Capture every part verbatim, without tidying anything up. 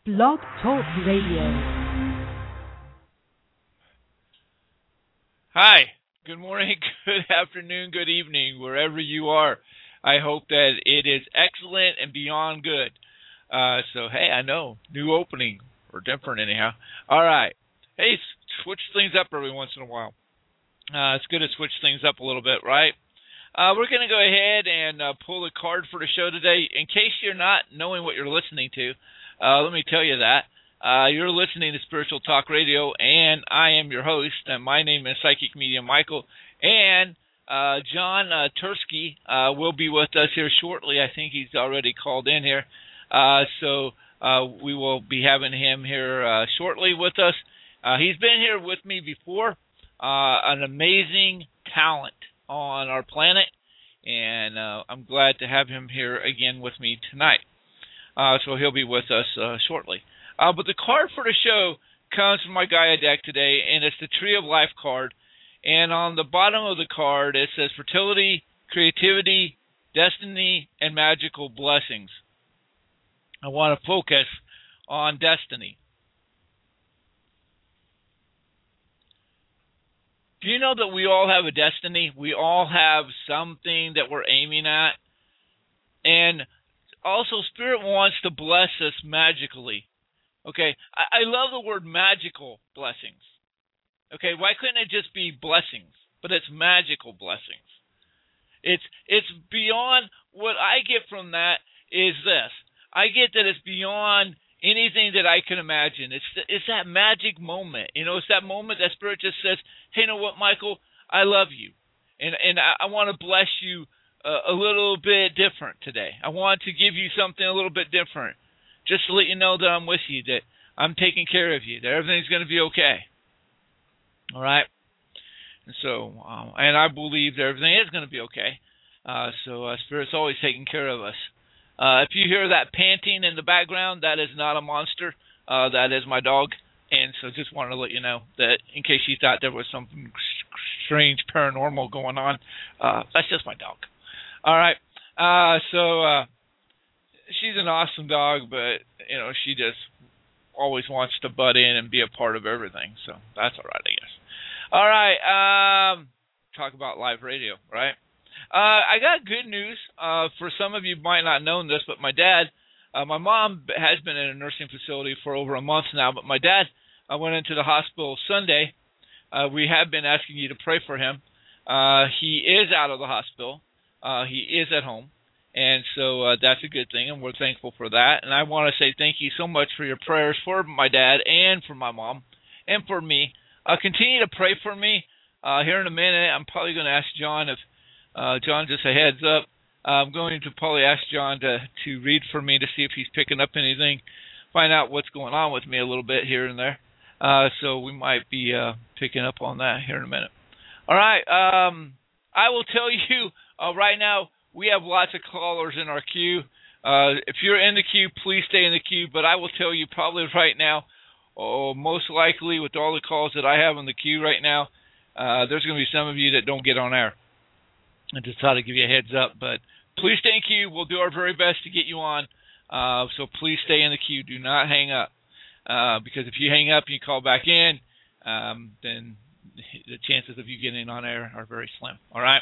Blog Talk Radio. Hi, good morning, good afternoon, good evening, wherever you are. I hope that it is excellent and beyond good. Uh, so, hey, I know, new opening, or different anyhow. All right. Hey, switch things up every once in a while. Uh, it's good to switch things up a little bit, right? Uh, we're going to go ahead and uh, pull the card for the show today. In case you're not knowing what you're listening to, uh, let me tell you that. Uh, you're listening to Spiritual Talk Radio, and I am your host, and my name is Psychic Medium Michael, and uh, John uh, Tursky uh, will be with us here shortly. I think he's already called in here, uh, so uh, we will be having him here uh, shortly with us. Uh, he's been here with me before, uh, an amazing talent on our planet, and uh, I'm glad to have him here again with me tonight. Uh, so he'll be with us uh, shortly. Uh, but the card for the show comes from my Gaia deck today, and it's the Tree of Life card. And on the bottom of the card, it says fertility, creativity, destiny, and magical blessings. I want to focus on destiny. Do you know that we all have a destiny? We all have something that we're aiming at. And also, Spirit wants to bless us magically. Okay, I, I love the word magical blessings. Okay, why couldn't it just be blessings? But it's magical blessings. It's it's beyond, what I get from that is this. I get that it's beyond anything that I can imagine. It's it's that magic moment. You know, it's that moment that Spirit just says, hey, you know what, Michael? I love you. And, and I, I want to bless you Uh, a little bit different today. I want to give you something a little bit different, just to let you know that I'm with you, that I'm taking care of you, that everything's going to be okay. All right? And so, um, and I believe that everything is going to be okay. Uh, so uh, Spirit's always taking care of us. Uh, if you hear that panting in the background, that is not a monster. Uh, that is my dog. And so just wanted to let you know that in case you thought there was something strange paranormal going on, uh, that's just my dog. All right, uh, so uh, she's an awesome dog, but, you know, she just always wants to butt in and be a part of everything, so that's all right, I guess. All right, um, talk about live radio, right? Uh, I got good news. Uh, for some of you might not know this, but my dad, uh, my mom has been in a nursing facility for over a month now, but my dad uh, went into the hospital Sunday. Uh, we have been asking you to pray for him. Uh, he is out of the hospital. Uh, he is at home, and so uh, that's a good thing, and we're thankful for that. And I want to say thank you so much for your prayers for my dad and for my mom and for me. Uh, continue to pray for me. Uh, here in a minute, I'm probably going to ask John if, uh, John, just a heads up, I'm going to probably ask John to, to read for me to see if he's picking up anything, find out what's going on with me a little bit here and there. Uh, so we might be uh, picking up on that here in a minute. All right, um, I will tell you, Uh, right now, we have lots of callers in our queue. Uh, if you're in the queue, please stay in the queue. But I will tell you probably right now, oh, most likely with all the calls that I have in the queue right now, uh, there's going to be some of you that don't get on air. I just thought I'd give you a heads up. But please stay in queue. We'll do our very best to get you on. Uh, so please stay in the queue. Do not hang up. Uh, because if you hang up and you call back in, um, then the chances of you getting on air are very slim. All right?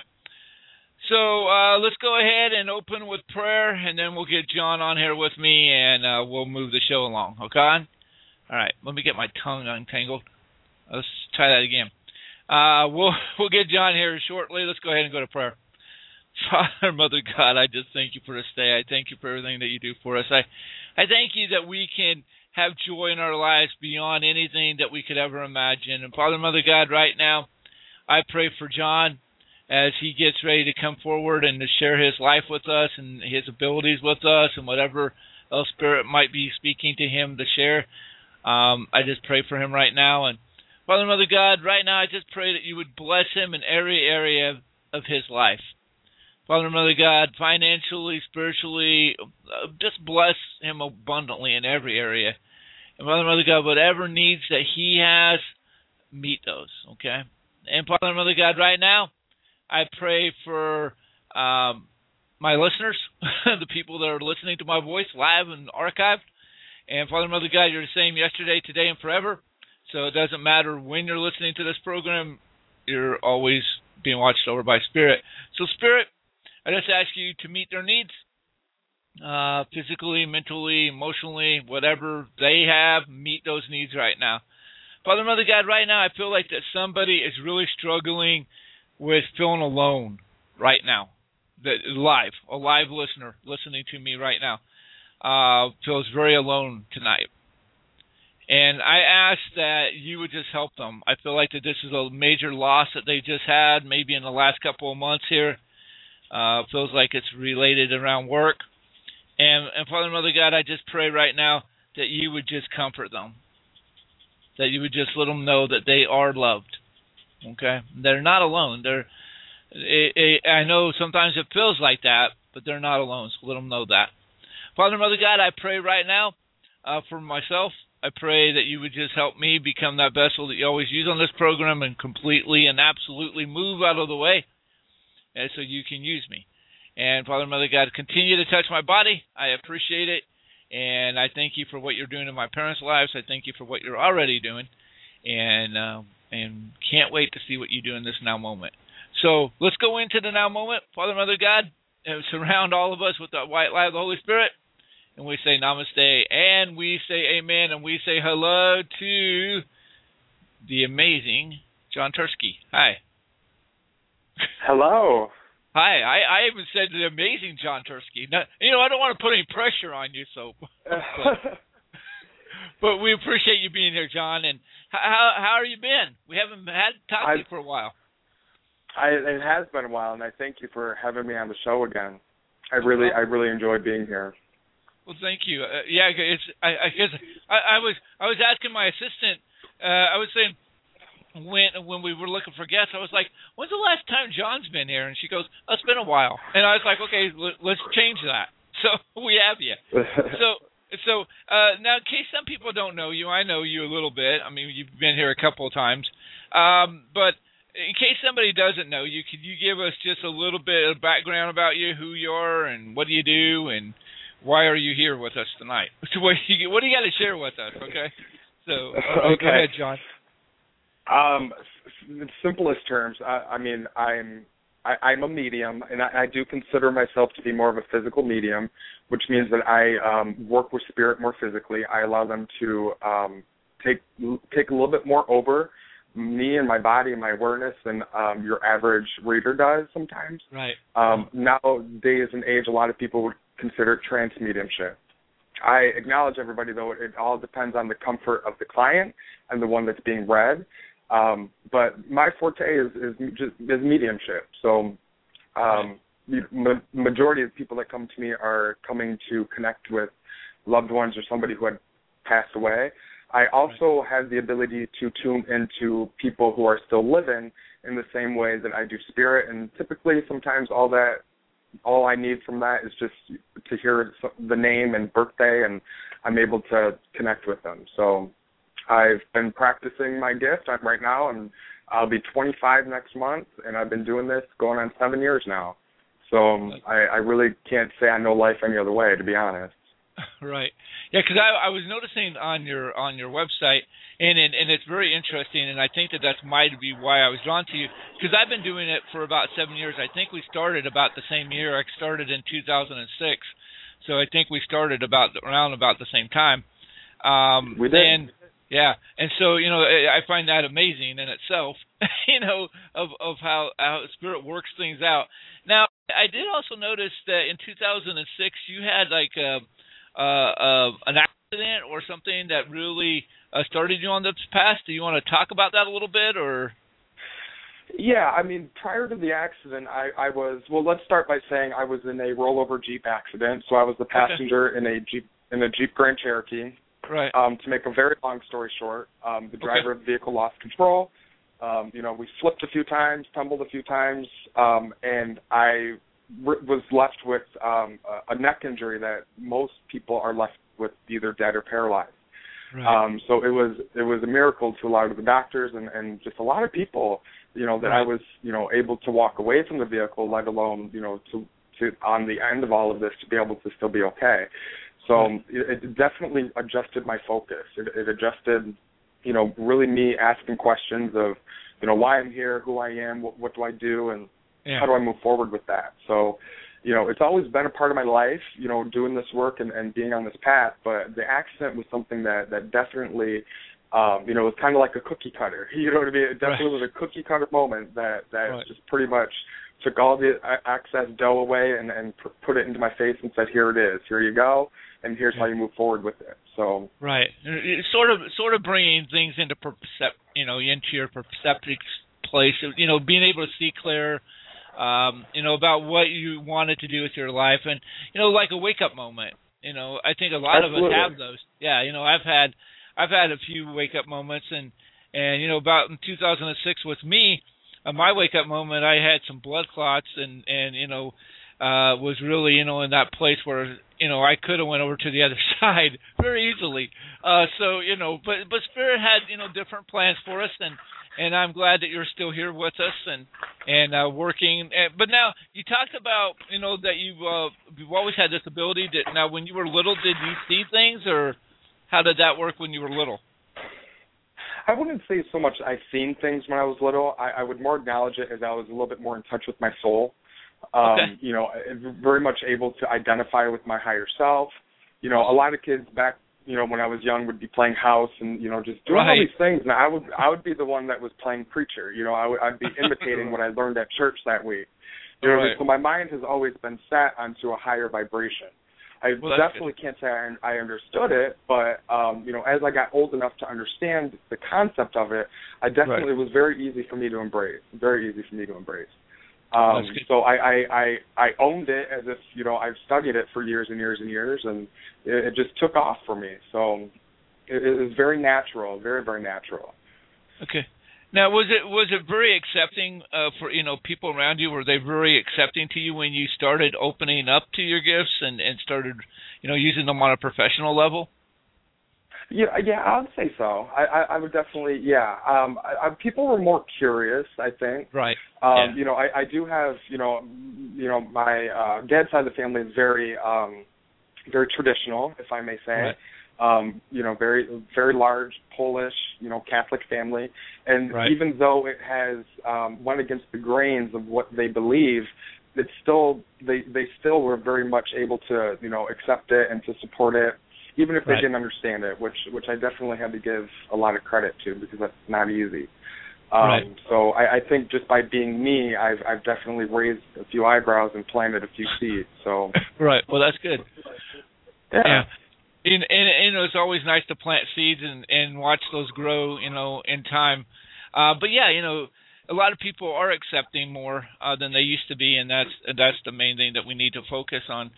So uh, let's go ahead and open with prayer, and then we'll get John on here with me, and uh, we'll move the show along, okay? All right, let me get my tongue untangled. Let's try that again. Uh, we'll we'll get John here shortly. Let's go ahead and go to prayer. Father, Mother God, I just thank you for this day. I thank you for everything that you do for us. I, I thank you that we can have joy in our lives beyond anything that we could ever imagine. And Father, Mother God, right now, I pray for John as he gets ready to come forward and to share his life with us and his abilities with us and whatever else Spirit might be speaking to him to share. Um, I just pray for him right now. And Father, Mother God, right now I just pray that you would bless him in every area of, of his life. Father, Mother God, financially, spiritually, uh, just bless him abundantly in every area. And Father, Mother God, whatever needs that he has, meet those, okay? And Father, Mother God, right now, I pray for um, my listeners, the people that are listening to my voice live and archived. And Father, Mother God, you're the same yesterday, today, and forever. So it doesn't matter when you're listening to this program, you're always being watched over by Spirit. So Spirit, I just ask you to meet their needs, uh, physically, mentally, emotionally, whatever they have, meet those needs right now. Father, Mother God, right now I feel like that somebody is really struggling with feeling alone right now. That live, a live listener listening to me right now uh, feels very alone tonight. And I ask that you would just help them. I feel like that this is a major loss that they just had, maybe in the last couple of months here. Uh, feels like it's related around work. And, and Father, Mother God, I just pray right now that you would just comfort them. That you would just let them know that they are loved. Okay? They're not alone. They're. It, it, I know sometimes it feels like that, but they're not alone, so let them know that. Father, Mother God, I pray right now uh, for myself. I pray that you would just help me become that vessel that you always use on this program and completely and absolutely move out of the way and so you can use me. And Father, Mother God, continue to touch my body. I appreciate it. And I thank you for what you're doing in my parents' lives. I thank you for what you're already doing. And, uh, and can't wait to see what you do in this now moment. So let's go into the now moment. Father, Mother God, uh, surround all of us with the white light of the Holy Spirit. And we say namaste, and we say amen, and we say hello to the amazing John Tursky. Hi. Hello. Hi. I, I even said the amazing John Tursky. Now, you know, I don't want to put any pressure on you, so. But, but we appreciate you being here, John. And how how are you been? We haven't had talked to you for a while. I, it has been a while, and I thank you for having me on the show again. I really, I really enjoy being here. Well, thank you. Uh, yeah, it's. I, I guess I, I was. I was asking my assistant. Uh, I was saying when when we were looking for guests, I was like, "When's the last time John's been here?" And she goes, oh, "It's been a while." And I was like, "Okay, l- let's change that." So we have you. So so uh, now, in case some people don't know you, I know you a little bit. I mean, you've been here a couple of times, um, but. In case somebody doesn't know you, could you give us just a little bit of background about you, who you are, and what do you do, and why are you here with us tonight? So what do you, what do you got to share with us, okay? So uh, okay. Go ahead, John. Um, in simplest terms, I, I mean, I'm I, I'm a medium, and I, I do consider myself to be more of a physical medium, which means that I um, work with spirit more physically. I allow them to um, take take a little bit more over me and my body and my awareness than um, your average reader does sometimes. Right. Um, nowadays and age, a lot of people would consider it trance mediumship. I acknowledge everybody, though, it all depends on the comfort of the client and the one that's being read. Um, but my forte is, is just is mediumship. So um, the ma- majority of people that come to me are coming to connect with loved ones or somebody who had passed away. I also right. have the ability to tune into people who are still living in the same way that I do spirit, and typically sometimes all that, all I need from that is just to hear the name and birthday, and I'm able to connect with them. So I've been practicing my gift. I'm right now, and I'll be twenty-five next month, and I've been doing this going on seven years now. So um, I, I really can't say I know life any other way, to be honest. Right. Yeah, because I, I was noticing on your on your website, and, and and it's very interesting, and I think that that might be why I was drawn to you, because I've been doing it for about seven years. I think we started about the same year. I started in two thousand six, so I think we started about around about the same time. Um, we did. And, yeah, and so, you know, I find that amazing in itself, you know, of, of how, how Spirit works things out. Now, I did also notice that in two thousand six you had like a Uh, uh, an accident or something that really uh, started you on this path. Do you want to talk about that a little bit, or? Yeah, I mean, prior to the accident, I, I was, well, let's start by saying I was in a rollover Jeep accident. So I was the passenger okay. in a Jeep in a Jeep Grand Cherokee. Right. Um, to make a very long story short, um, the driver okay. of the vehicle lost control. Um, you know, we flipped a few times, tumbled a few times, um, and I was left with um, a neck injury that most people are left with either dead or paralyzed. Right. Um, so it was it was a miracle to a lot of the doctors and, and just a lot of people, you know, that right. I was, you know, able to walk away from the vehicle, let alone, you know, to, to on the end of all of this to be able to still be okay. So right. it, it definitely adjusted my focus. It, it adjusted, you know, really me asking questions of, you know, why I'm here, who I am, what, what do I do, and yeah. how do I move forward with that. So, you know, it's always been a part of my life, you know, doing this work and, and being on this path, but the accident was something that, that definitely, um, you know, was kind of like a cookie cutter. You know what I mean? It definitely right. was a cookie cutter moment that, that right. just pretty much took all the excess dough away and, and put it into my face and said, here it is, here you go, and here's yeah. how you move forward with it. So right, it's sort of sort of bringing things into percep- you know, into your perceptive place, you know, being able to see clear, um, you know, about what you wanted to do with your life, and you know, like a wake up moment. You know, I think a lot Absolutely. of us have those. Yeah, you know, I've had I've had a few wake up moments, and and you know, about in two thousand six with me. Uh, my wake-up moment, I had some blood clots, and, and you know, uh, was really, you know, in that place where, you know, I could have went over to the other side very easily. Uh, so, you know, but but Spirit had, you know, different plans for us, and, and I'm glad that you're still here with us and and uh, working. But now, you talked about, you know, that you've, uh, you've always had this ability. To, now, when you were little, did you see things, or how did that work when you were little? I wouldn't say so much I've seen things when I was little. I, I would more acknowledge it as I was a little bit more in touch with my soul. Um, okay. You know, very much able to identify with my higher self. You know, a lot of kids back, you know, when I was young would be playing house and, you know, just doing right. all these things. And I would I would be the one that was playing preacher. You know, I would, I'd be imitating what I learned at church that week. You know, right. so my mind has always been set onto a higher vibration. I well, definitely good. can't say I, I understood it, but, um, you know, as I got old enough to understand the concept of it, I definitely right. was very easy for me to embrace, very easy for me to embrace. Um, so I, I, I, I owned it as if, you know, I've studied it for years and years and years, and it, it just took off for me. So it, it was very natural, very, very natural. Okay. Now, was it was it very accepting uh, for, you know, people around you? Were they very accepting to you when you started opening up to your gifts and, and started, you know, using them on a professional level? Yeah, yeah, I would say so. I, I, I would definitely, yeah. Um, I, I, people were more curious, I think. Right. Um, yeah. You know, I, I do have, you know, you know, my uh, dad's side of the family is very, um, very traditional, if I may say. Right. Um, you know, very, very large Polish, you know, Catholic family, and right. even though it has um, went against the grains of what they believe, it's still they they still were very much able to, you know, accept it and to support it, even if they right. didn't understand it, which which I definitely had to give a lot of credit to because that's not easy. Um, right. So I, I think just by being me, I've I've definitely raised a few eyebrows and planted a few seeds. So right. Well, that's good. Yeah. yeah. And, and, and you know, it's always nice to plant seeds and, and watch those grow, you know, in time. Uh, but yeah, you know, a lot of people are accepting more uh, than they used to be, and that's that's the main thing that we need to focus on.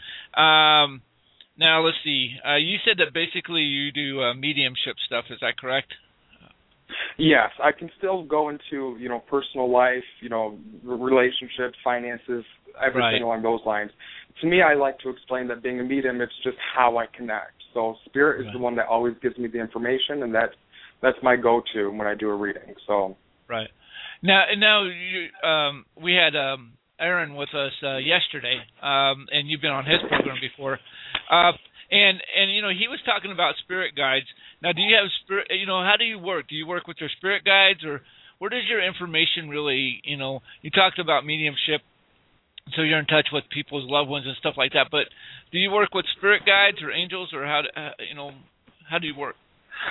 Um, now, let's see. Uh, you said that basically you do uh, mediumship stuff. Is that correct? Yes, I can still go into, you know, personal life, you know, relationships, finances, everything right. along those lines. To me, I like to explain that being a medium, it's just how I connect. So Spirit is right. the one that always gives me the information, and that's that's my go-to when I do a reading. So right now, now you, um, we had um, Aaron with us uh, yesterday, um, and you've been on his program before, uh, and and you know he was talking about spirit guides. Now, do you have spirit? You know, how do you work? Do you work with your spirit guides, or where does your information really? You know, you talked about mediumship. So you're in touch with people's loved ones and stuff like that. But do you work with spirit guides or angels, or how? Do, uh, you know, how do you work?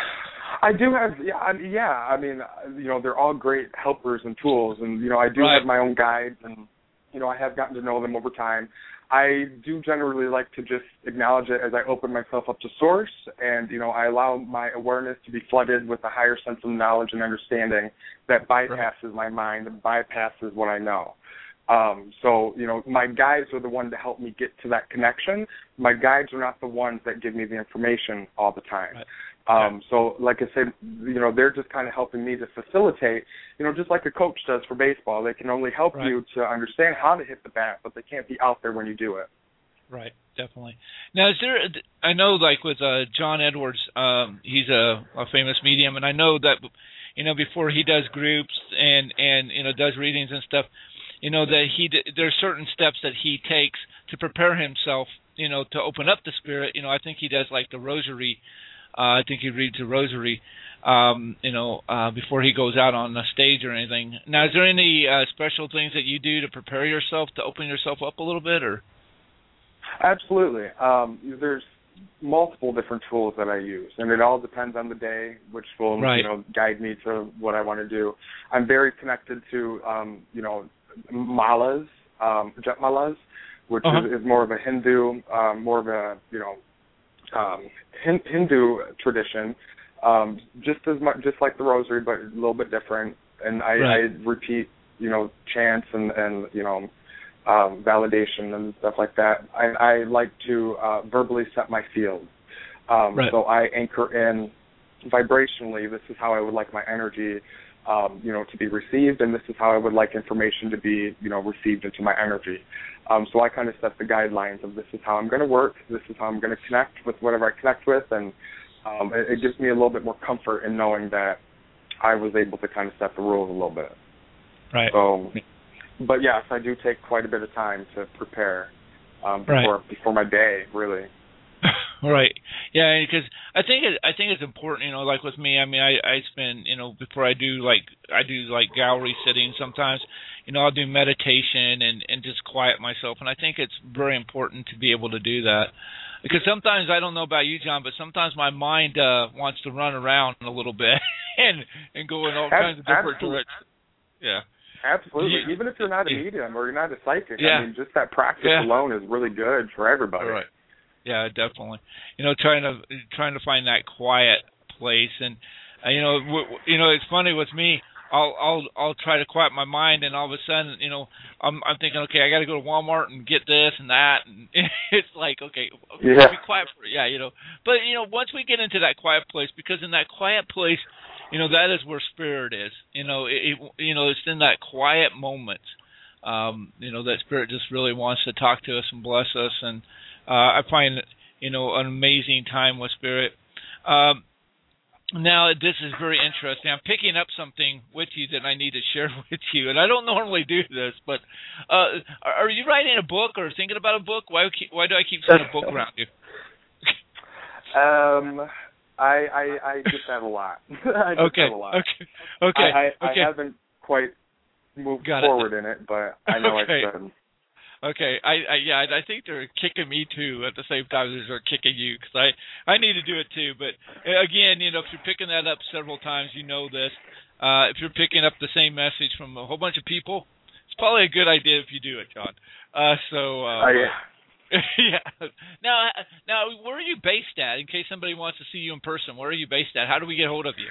I do have, yeah, I mean, yeah. I mean, you know, they're all great helpers and tools, and you know, I do right. have my own guides, and you know, I have gotten to know them over time. I do generally like to just acknowledge it as I open myself up to Source, and you know, I allow my awareness to be flooded with a higher sense of knowledge and understanding that bypasses right. my mind and bypasses what I know. Um, so, you know, my guides are the ones that help me get to that connection. My guides are not the ones that give me the information all the time. Right. Um, so, like I said, you know, they're just kind of helping me to facilitate, you know, just like a coach does for baseball. They can only help right. you to understand how to hit the bat, but they can't be out there when you do it. Right, definitely. Now, is there, I know, like with uh, John Edwards, um, he's a, a famous medium, and I know that, you know, before he does groups and, and, you know, does readings and stuff, you know, that he there's certain steps that he takes to prepare himself, you know, to open up the spirit. You know, I think he does like the rosary. Uh, I think he reads the rosary, um, you know, uh, before he goes out on the stage or anything. Now, is there any uh, special things that you do to prepare yourself to open yourself up a little bit, or? Absolutely. Um, there's multiple different tools that I use, and it all depends on the day, which will right. you know guide me to what I want to do. I'm very connected to um, you know malas, um, Japmalas, which uh-huh. is, is more of a Hindu, um, more of a you know um, Hindu tradition, um, just as much just like the rosary, but a little bit different. And I, right. I repeat you know chants and and you know. Um, validation and stuff like that. I, I like to uh, verbally set my field. Um, right. So I anchor in vibrationally, this is how I would like my energy, um, you know, to be received, and this is how I would like information to be, you know, received into my energy. Um, so I kind of set the guidelines of this is how I'm going to work, this is how I'm going to connect with whatever I connect with, and um, it, it gives me a little bit more comfort in knowing that I was able to kind of set the rules a little bit. Right. So... But yes, I do take quite a bit of time to prepare um, before right. before my day, really. Right. Yeah, because I think it, I think it's important. You know, like with me, I mean, I, I spend, you know, before I do like I do like gallery sitting. Sometimes, you know, I'll do meditation and, and just quiet myself. And I think it's very important to be able to do that. Because sometimes, I don't know about you, John, but sometimes my mind uh, wants to run around a little bit and and go in all Ab- kinds of different absolutely. directions. Yeah. Absolutely. You, Even if you're not a medium or you're not a psychic, yeah. I mean, just that practice yeah. alone is really good for everybody. Right. Yeah, definitely. You know, trying to trying to find that quiet place, and uh, you know, w- you know, it's funny with me. I'll I'll I'll try to quiet my mind, and all of a sudden, you know, I'm I'm thinking, okay, I got to go to Walmart and get this and that, and it's like, okay, okay yeah. be quiet for yeah, you know. But you know, once we get into that quiet place, because in that quiet place, you know, that is where spirit is. You know, it, it you know, it's in that quiet moment, um, you know, that spirit just really wants to talk to us and bless us, and uh, I find, you know, an amazing time with spirit. Um, Now, this is very interesting. I'm picking up something with you that I need to share with you, and I don't normally do this, but uh, are you writing a book or thinking about a book? Why, why do I keep seeing a book around you? um, I, I I just have a lot. I just okay. have a lot. Okay. Okay. I, I, okay. I haven't quite moved Got forward it. in it, but I know okay. I should. Okay, I, I yeah, I think they're kicking me too at the same time as they're kicking you, because I I need to do it too. But again, you know, if you're picking that up several times, you know this. Uh, if you're picking up the same message from a whole bunch of people, it's probably a good idea if you do it, John. Uh, so uh, uh, yeah. yeah. Now, now, where are you based at? In case somebody wants to see you in person, where are you based at? How do we get hold of you?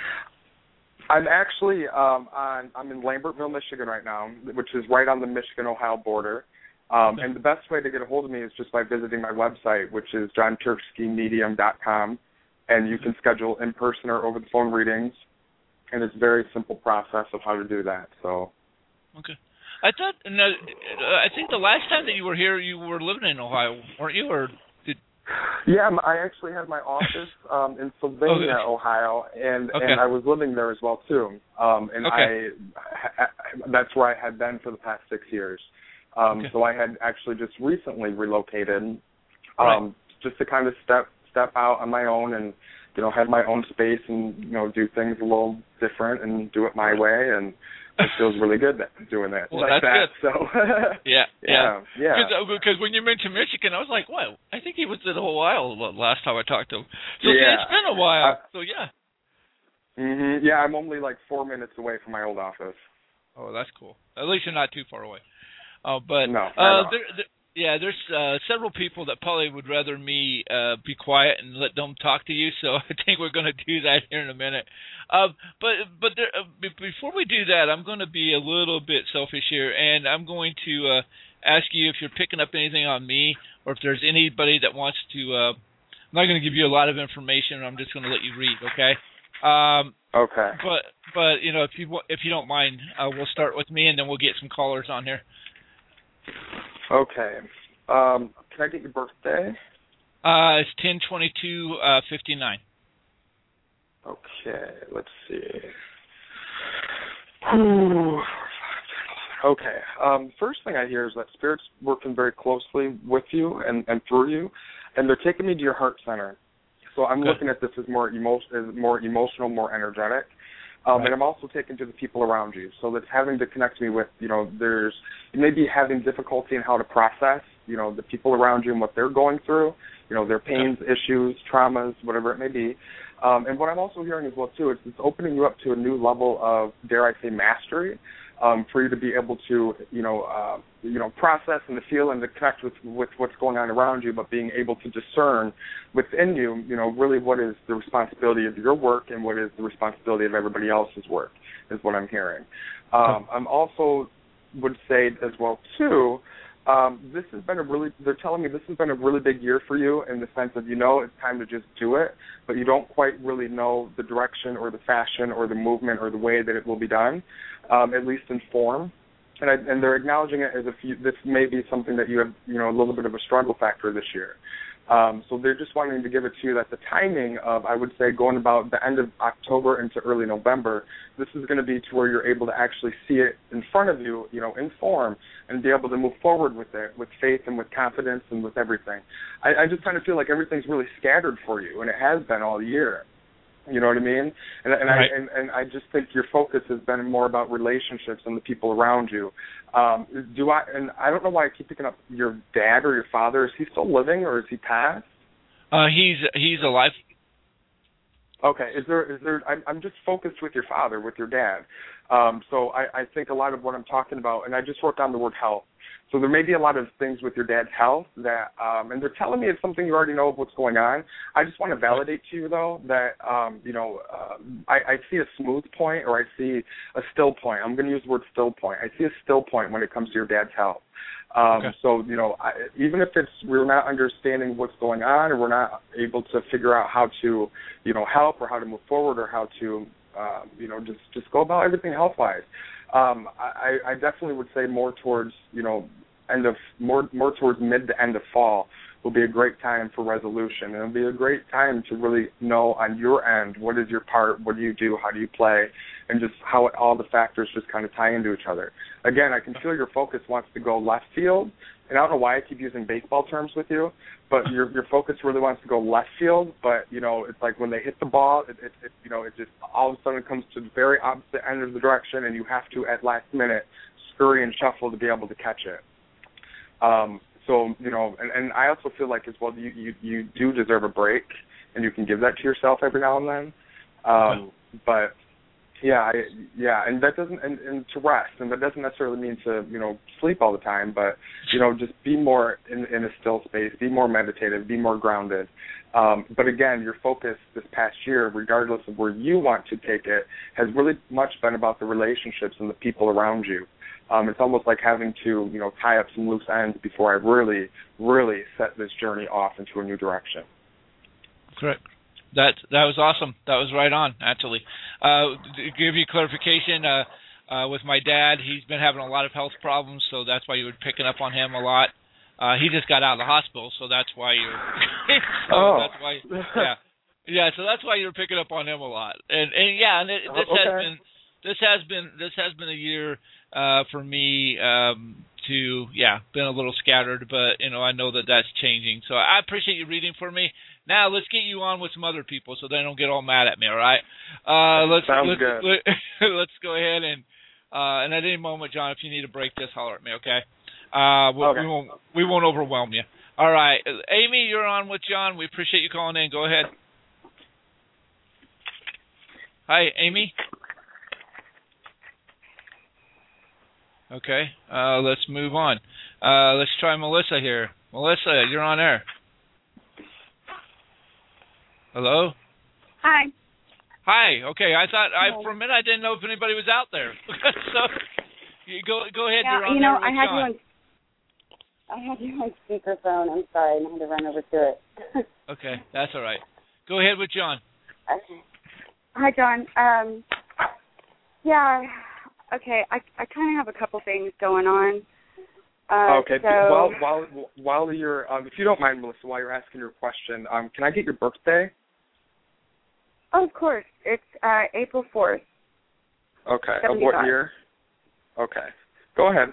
I'm actually um, on. I'm in Lambertville, Michigan right now, which is right on the Michigan-Ohio border. Um, and the best way to get a hold of me is just by visiting my website, which is john turkski medium dot com, and you can schedule in-person or over-the-phone readings, and it's a very simple process of how to do that. So, okay, I thought no, I think the last time that you were here, you were living in Ohio, weren't you? Or did? Yeah, I actually had my office um, in Sylvania, okay. Ohio, and okay. and I was living there as well too. Um, and okay. I, I that's where I had been for the past six years. Um, okay. So I had actually just recently relocated, um, right. just to kind of step step out on my own and, you know, have my own space and, you know, do things a little different and do it my way. And it feels really good that, doing that. Well, like that's that. good. So yeah, yeah, yeah. Because when you mentioned Michigan, I was like, well, I think he was in Ohio last time I talked to him. So yeah. see, it's been a while. Uh, so yeah. Mm-hmm. Yeah, I'm only like four minutes away from my old office. Oh, that's cool. At least you're not too far away. Uh, but no, uh, there, there, yeah, there's uh, several people that probably would rather me uh, be quiet and let them talk to you. So I think we're going to do that here in a minute. Uh, but but there, uh, b- before we do that, I'm going to be a little bit selfish here, and I'm going to uh, ask you if you're picking up anything on me, or if there's anybody that wants to. Uh, I'm not going to give you a lot of information. I'm just going to let you read. Okay. Um, okay. But but you know, if you if you don't mind, uh, we'll start with me, and then we'll get some callers on here. Okay. Um, can I get your birthday? Uh, it's ten twenty-two uh, fifty-nine. Okay, let's see. Okay. Um, first thing I hear is that Spirit's working very closely with you and, and through you, and they're taking me to your heart center. So I'm Good. looking at this as more, emo- as more emotional, more energetic. Um, Right. And I'm also taken to the people around you. So that's having to connect me with, you know, there's, you may be having difficulty in how to process, you know, the people around you and what they're going through, you know, their pains, okay. issues, traumas, whatever it may be. Um, and what I'm also hearing as well, too, is it's opening you up to a new level of, dare I say, mastery, um, for you to be able to, you know, uh, you know, process and to feel and to connect with, with what's going on around you, but being able to discern within you, you know, really what is the responsibility of your work and what is the responsibility of everybody else's work is what I'm hearing. Um, I'm also would say as well, too, um, this has been a really, they're telling me this has been a really big year for you in the sense of, you know, it's time to just do it, but you don't quite really know the direction or the fashion or the movement or the way that it will be done, um, at least in form. And, I, and they're acknowledging it as if you, this may be something that you have, you know, a little bit of a struggle factor this year. Um, so they're just wanting to give it to you that the timing of, I would say, going about the end of October into early November, this is going to be to where you're able to actually see it in front of you, you know, in form, and be able to move forward with it, with faith and with confidence and with everything. I, I just kind of feel like everything's really scattered for you, and it has been all year. You know what I mean? And, and right. I and, and I just think your focus has been more about relationships and the people around you. Um, do I? And I don't know why I keep picking up your dad or your father. Is he still living or is he passed? Uh, he's he's alive. Okay. Is there is there? I'm, I'm just focused with your father, with your dad. Um, so I, I think a lot of what I'm talking about, and I just wrote down the word health. So there may be a lot of things with your dad's health that, um, and they're telling me it's something you already know of what's going on. I just want to validate to you, though, that, um, you know, uh, I, I see a smooth point or I see a still point. I'm going to use the word still point. I see a still point when it comes to your dad's health. Um, okay. So, you know, I, even if it's we're not understanding what's going on or we're not able to figure out how to, you know, help or how to move forward or how to, uh, you know, just, just go about everything health-wise. Um, I, I definitely would say more towards, you know, end of more more towards mid to end of fall will be a great time for resolution. And it'll be a great time to really know on your end what is your part, what do you do, how do you play, and just how it, all the factors just kind of tie into each other. Again, I can feel your focus wants to go left field, and I don't know why I keep using baseball terms with you, but your your focus really wants to go left field. But you know, it's like when they hit the ball, it, it, it you know, it just all of a sudden comes to the very opposite end of the direction, and you have to at last minute scurry and shuffle to be able to catch it. Um, so you know, and, and I also feel like as well, you, you you do deserve a break, and you can give that to yourself every now and then. Um, but Yeah, I, yeah, and that doesn't, and, and to rest, and that doesn't necessarily mean to, you know, sleep all the time, but, you know, just be more in, in a still space, be more meditative, be more grounded. Um, but again, your focus this past year, regardless of where you want to take it, has really much been about the relationships and the people around you. Um, it's almost like having to, you know, tie up some loose ends before I really, really set this journey off into a new direction. Correct. That that was awesome. That was right on, actually. Uh, to give you clarification, uh, uh, with my dad, he's been having a lot of health problems, so that's why you were picking up on him a lot. Uh, he just got out of the hospital, so that's why you're. so oh. That's why. Yeah. Yeah. So that's why you're picking up on him a lot. And and yeah, and it, this okay. has been this has been this has been a year uh, for me um, to yeah been a little scattered, but you know I know that that's changing. So I appreciate you reading for me. Now let's get you on with some other people so they don't get all mad at me. All right? Uh, let's Sounds let's, good. Let, let's go ahead and uh, and at any moment, John, if you need a break, just holler at me. Okay? Uh, we, okay. we won't we won't overwhelm you. All right, Amy, you're on with John. We appreciate you calling in. Go ahead. Hi, Amy. Okay, uh, let's move on. Uh, let's try Melissa here. Melissa, you're on air. Hello? Hi. Hi. Okay, I thought I for a minute I didn't know if anybody was out there. so you go go ahead. Yeah, you're on you know, there with I had John. you on. I had you on speakerphone. I'm sorry, I had to run over to it. Okay, that's all right. Go ahead with John. Okay. Hi, John. Um, yeah. Okay, I I kind of have a couple things going on. Uh, okay. So, while while while you're, um, if you don't mind, Melissa, while you're asking your question, um, can I get your birthday? Oh, of course. It's uh, April fourth. Okay. seventy-five. Of what year? Okay. Go ahead.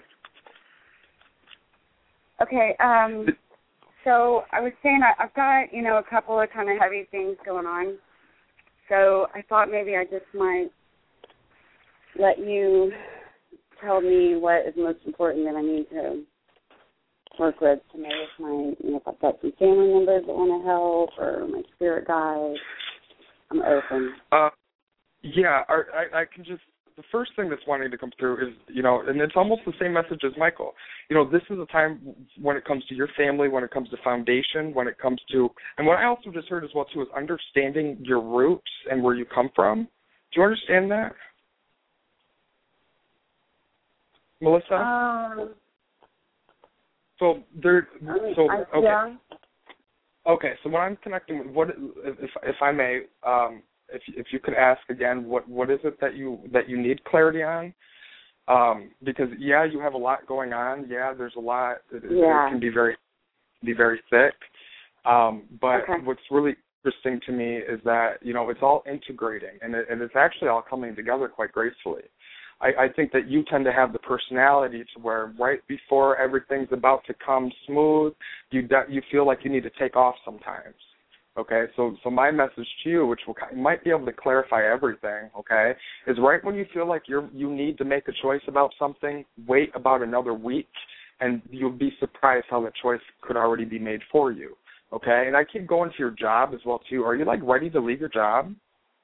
Okay, um, so I was saying I, I've got, you know, a couple of kind of heavy things going on. So I thought maybe I just might let you tell me what is most important that I need to work with to know if my, you know, if I've got some family members that want to help or my spirit guide. I'm open. Uh, yeah, I, I can just, the first thing that's wanting to come through is, you know, and it's almost the same message as Michael. You know, this is a time when it comes to your family, when it comes to foundation, when it comes to, and what I also just heard as well, too, is understanding your roots and where you come from. Do you understand that? Melissa? Um, so, there, I mean, so, I, okay. Yeah. Okay, so when I'm connecting with, what, if, if I may, um, If if you could ask again, what, what is it that you that you need clarity on? Um, because yeah, you have a lot going on. Yeah, there's a lot. It, yeah. it can be very be very thick. Um, but okay. what's really interesting to me is that, you know, it's all integrating, and it, and it's actually all coming together quite gracefully. I, I think that you tend to have the personality to where right before everything's about to come smooth, you you feel like you need to take off sometimes. Okay, so so my message to you, which will, might be able to clarify everything, okay, is right when you feel like you're you need to make a choice about something, wait about another week, and you'll be surprised how the choice could already be made for you, okay? And I keep going to your job as well, too. Are you, like, ready to leave your job?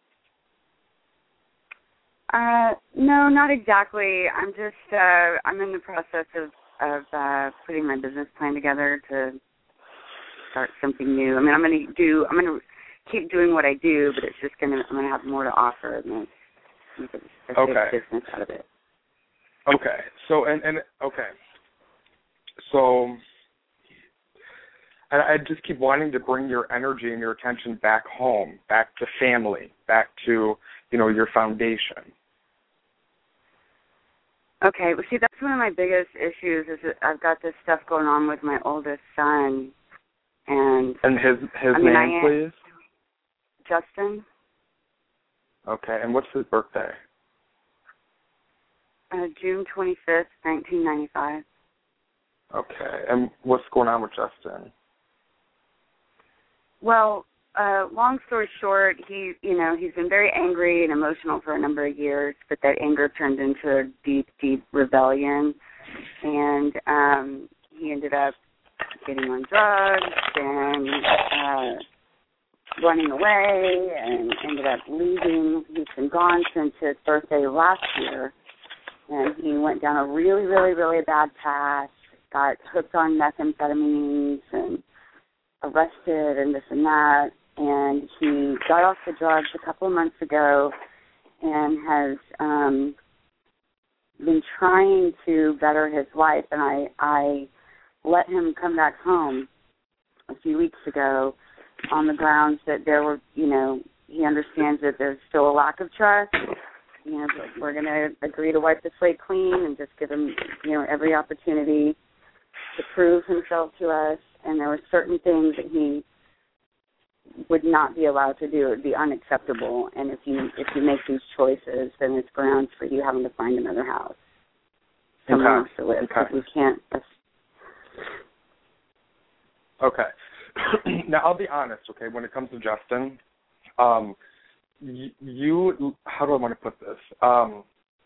Uh, no, not exactly. I'm just, uh, I'm in the process of, of uh, putting my business plan together to start something new. I mean, I'm going to do, I'm going to keep doing what I do, but it's just going to, I'm going to have more to offer and make a, a okay. big business out of it. Okay. So, and, and okay. So, and I just keep wanting to bring your energy and your attention back home, back to family, back to, you know, your foundation. Okay. Well, see, that's one of my biggest issues is that I've got this stuff going on with my oldest son. And, and his his I mean, name, I, please? Justin. Okay, and what's his birthday? Uh, June twenty-fifth, nineteen ninety-five. Okay, and what's going on with Justin? Well, uh, long story short, he, you know, he's been very angry and emotional for a number of years, but that anger turned into a deep, deep rebellion, and um, he ended up getting on drugs and uh, running away and ended up leaving. He's been gone since his birthday last year, and he went down a really, really, really bad path, got hooked on methamphetamines and arrested and this and that, and he got off the drugs a couple of months ago and has um, been trying to better his life, and I, I let him come back home a few weeks ago on the grounds that there were, you know, he understands that there's still a lack of trust. You know, but we're going to agree to wipe the slate clean and just give him, you know, every opportunity to prove himself to us. And there were certain things that he would not be allowed to do. It would be unacceptable. And if you if you make these choices, then it's grounds for you having to find another house, somewhere else to live. Okay. We can't. Okay. Now, I'll be honest, okay, when it comes to Justin, um, y- you, how do I want to put this? Um,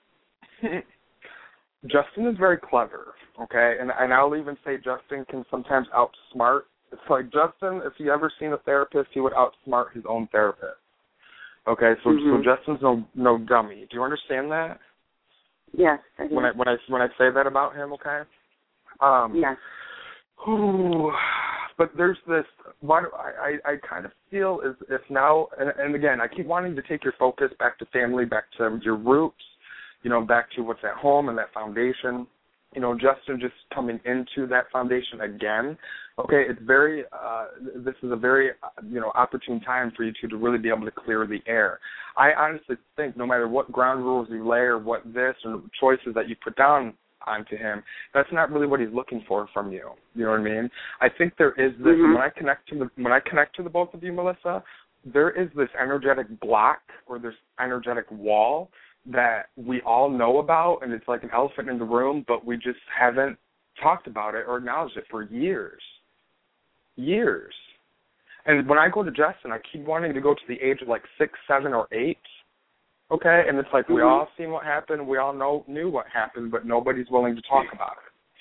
Justin is very clever, okay, and, and I'll even say Justin can sometimes outsmart. It's like Justin, if you ever seen a therapist, he would outsmart his own therapist. Okay, so Mm-hmm. so Justin's no no dummy. Do you understand that? Yes, I do. When I when I when I say that about him, okay. Um, yes. Ooh, but there's this. What I, I, I kind of feel is if now, and, and again, I keep wanting to take your focus back to family, back to your roots, you know, back to what's at home and that foundation. You know, Justin just coming into that foundation again. Okay, it's very. Uh, this is a very, you know, opportune time for you two to really be able to clear the air. I honestly think no matter what ground rules you lay or what this or choices that you put down onto him, that's not really what he's looking for from you. You know what I mean? I think there is this. Mm-hmm. When I connect to the when I connect to the both of you, Melissa, there is this energetic block or this energetic wall that we all know about, and it's like an elephant in the room, but we just haven't talked about it or acknowledged it for years. Years. And when I go to Justin, I keep wanting to go to the age of like six, seven, or eight. Okay? And it's like, mm-hmm. we all seen what happened, we all know knew what happened, but nobody's willing to talk about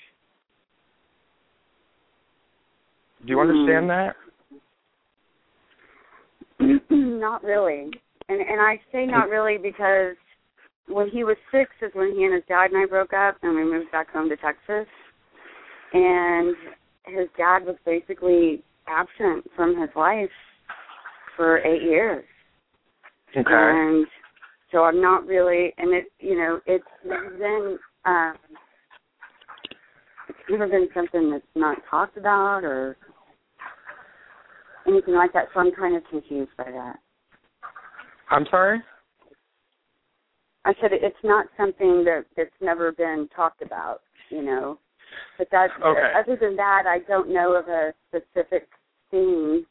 it. Do you understand that? Not really. And and I say not really because when he was six is when he and his dad and I broke up, and we moved back home to Texas. And his dad was basically absent from his life for eight years. Okay. And so I'm not really, and it, you know, it's never been, um, it's never been something that's not talked about or anything like that, so I'm kind of confused by that. I'm sorry? I said it's not something that, that's never been talked about, you know. But that, okay. other than that, I don't know of a specific thing.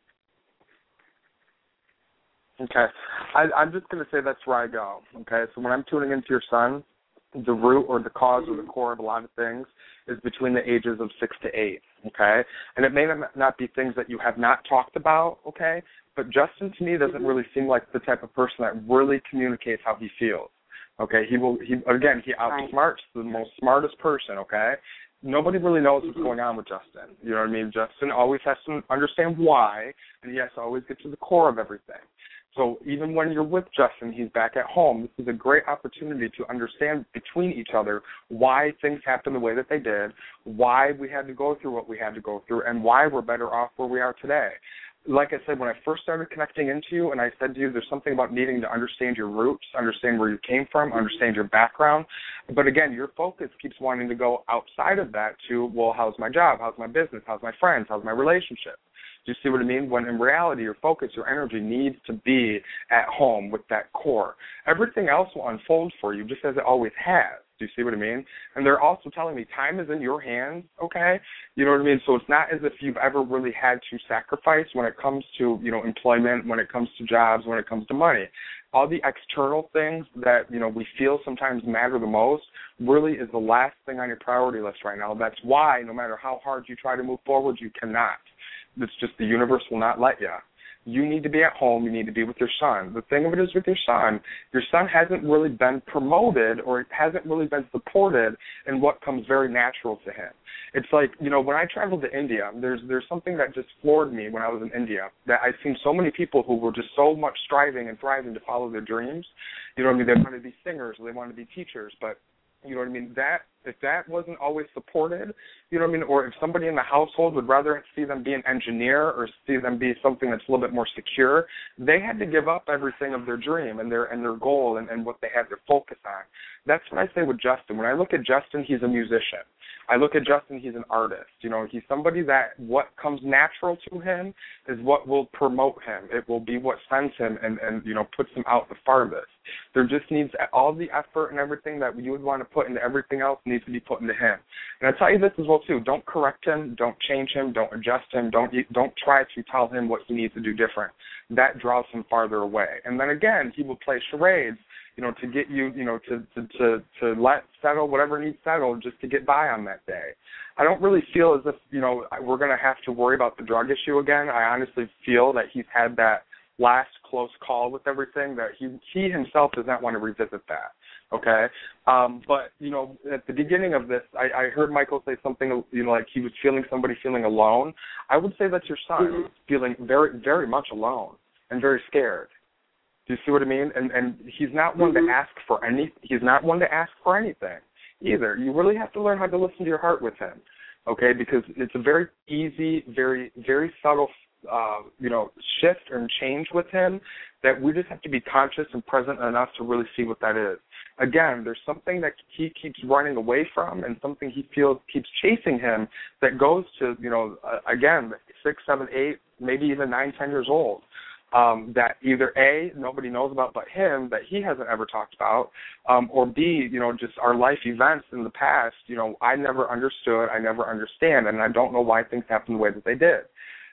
Okay. I, I'm just going to say that's where I go, okay? So when I'm tuning into your son, the root or the cause or the core of a lot of things is between the ages of six to eight, okay? And it may not be things that you have not talked about, okay? But Justin, to me, doesn't really seem like the type of person that really communicates how he feels, okay? He will, he again, he outsmarts the most smartest person, okay? Nobody really knows what's going on with Justin. You know what I mean? Justin always has to understand why, and he has to always get to the core of everything. So even when you're with Justin, he's back at home, this is a great opportunity to understand between each other why things happened the way that they did, why we had to go through what we had to go through, and why we're better off where we are today. Like I said, when I first started connecting into you and I said to you there's something about needing to understand your roots, understand where you came from, understand your background. But again, your focus keeps wanting to go outside of that to, well, how's my job? How's my business? How's my friends? How's my relationship? Do you see what I mean? When in reality, your focus, your energy needs to be at home with that core. Everything else will unfold for you just as it always has. Do you see what I mean? And they're also telling me time is in your hands, okay? You know what I mean? So it's not as if you've ever really had to sacrifice when it comes to, you know, employment, when it comes to jobs, when it comes to money. All the external things that, you know, we feel sometimes matter the most really is the last thing on your priority list right now. That's why no matter how hard you try to move forward, you cannot. It's just the universe will not let you. You need to be at home. You need to be with your son. The thing of it is with your son, your son hasn't really been promoted or it hasn't really been supported in what comes very natural to him. It's like, you know, when I traveled to India, there's there's something that just floored me when I was in India, that I've seen so many people who were just so much striving and thriving to follow their dreams. You know what I mean? They wanted to be singers or they wanted to be teachers, but you know what I mean? That if that wasn't always supported, you know what I mean? Or if somebody in the household would rather see them be an engineer or see them be something that's a little bit more secure, they had to give up everything of their dream and their and their goal and, and what they had to focus on. That's what I say with Justin. When I look at Justin, he's a musician. I look at Justin, he's an artist. You know, he's somebody that what comes natural to him is what will promote him. It will be what sends him and, and you know, puts him out the farthest. There just needs all the effort and everything that you would want to put into everything else needs to be put into him. And I tell you this as well, too. Don't correct him. Don't change him. Don't adjust him. Don't don't try to tell him what he needs to do different. That draws him farther away. And then, again, he will play charades, you know, to get you, you know, to, to, to, to let settle whatever needs settled just to get by on that day. I don't really feel as if, you know, we're going to have to worry about the drug issue again. I honestly feel that he's had that last close call with everything, that he he himself does not want to revisit that, okay? Um, but, you know, at the beginning of this, I, I heard Michael say something, you know, like he was feeling somebody feeling alone. I would say that your son is feeling very, very much alone and very scared. Do you see what I mean? And and he's not one mm-hmm. to ask for any. He's not one to ask for anything either. You really have to learn how to listen to your heart with him, okay? Because it's a very easy, very very subtle, uh, you know, shift and change with him that we just have to be conscious and present enough to really see what that is. Again, there's something that he keeps running away from, and something he feels keeps chasing him that goes to, you know, uh, again, six, seven, eight, maybe even nine, ten years old. Um, that either A, nobody knows about but him, that he hasn't ever talked about, um, or B, you know, just our life events in the past, you know, I never understood, I never understand, and I don't know why things happened the way that they did.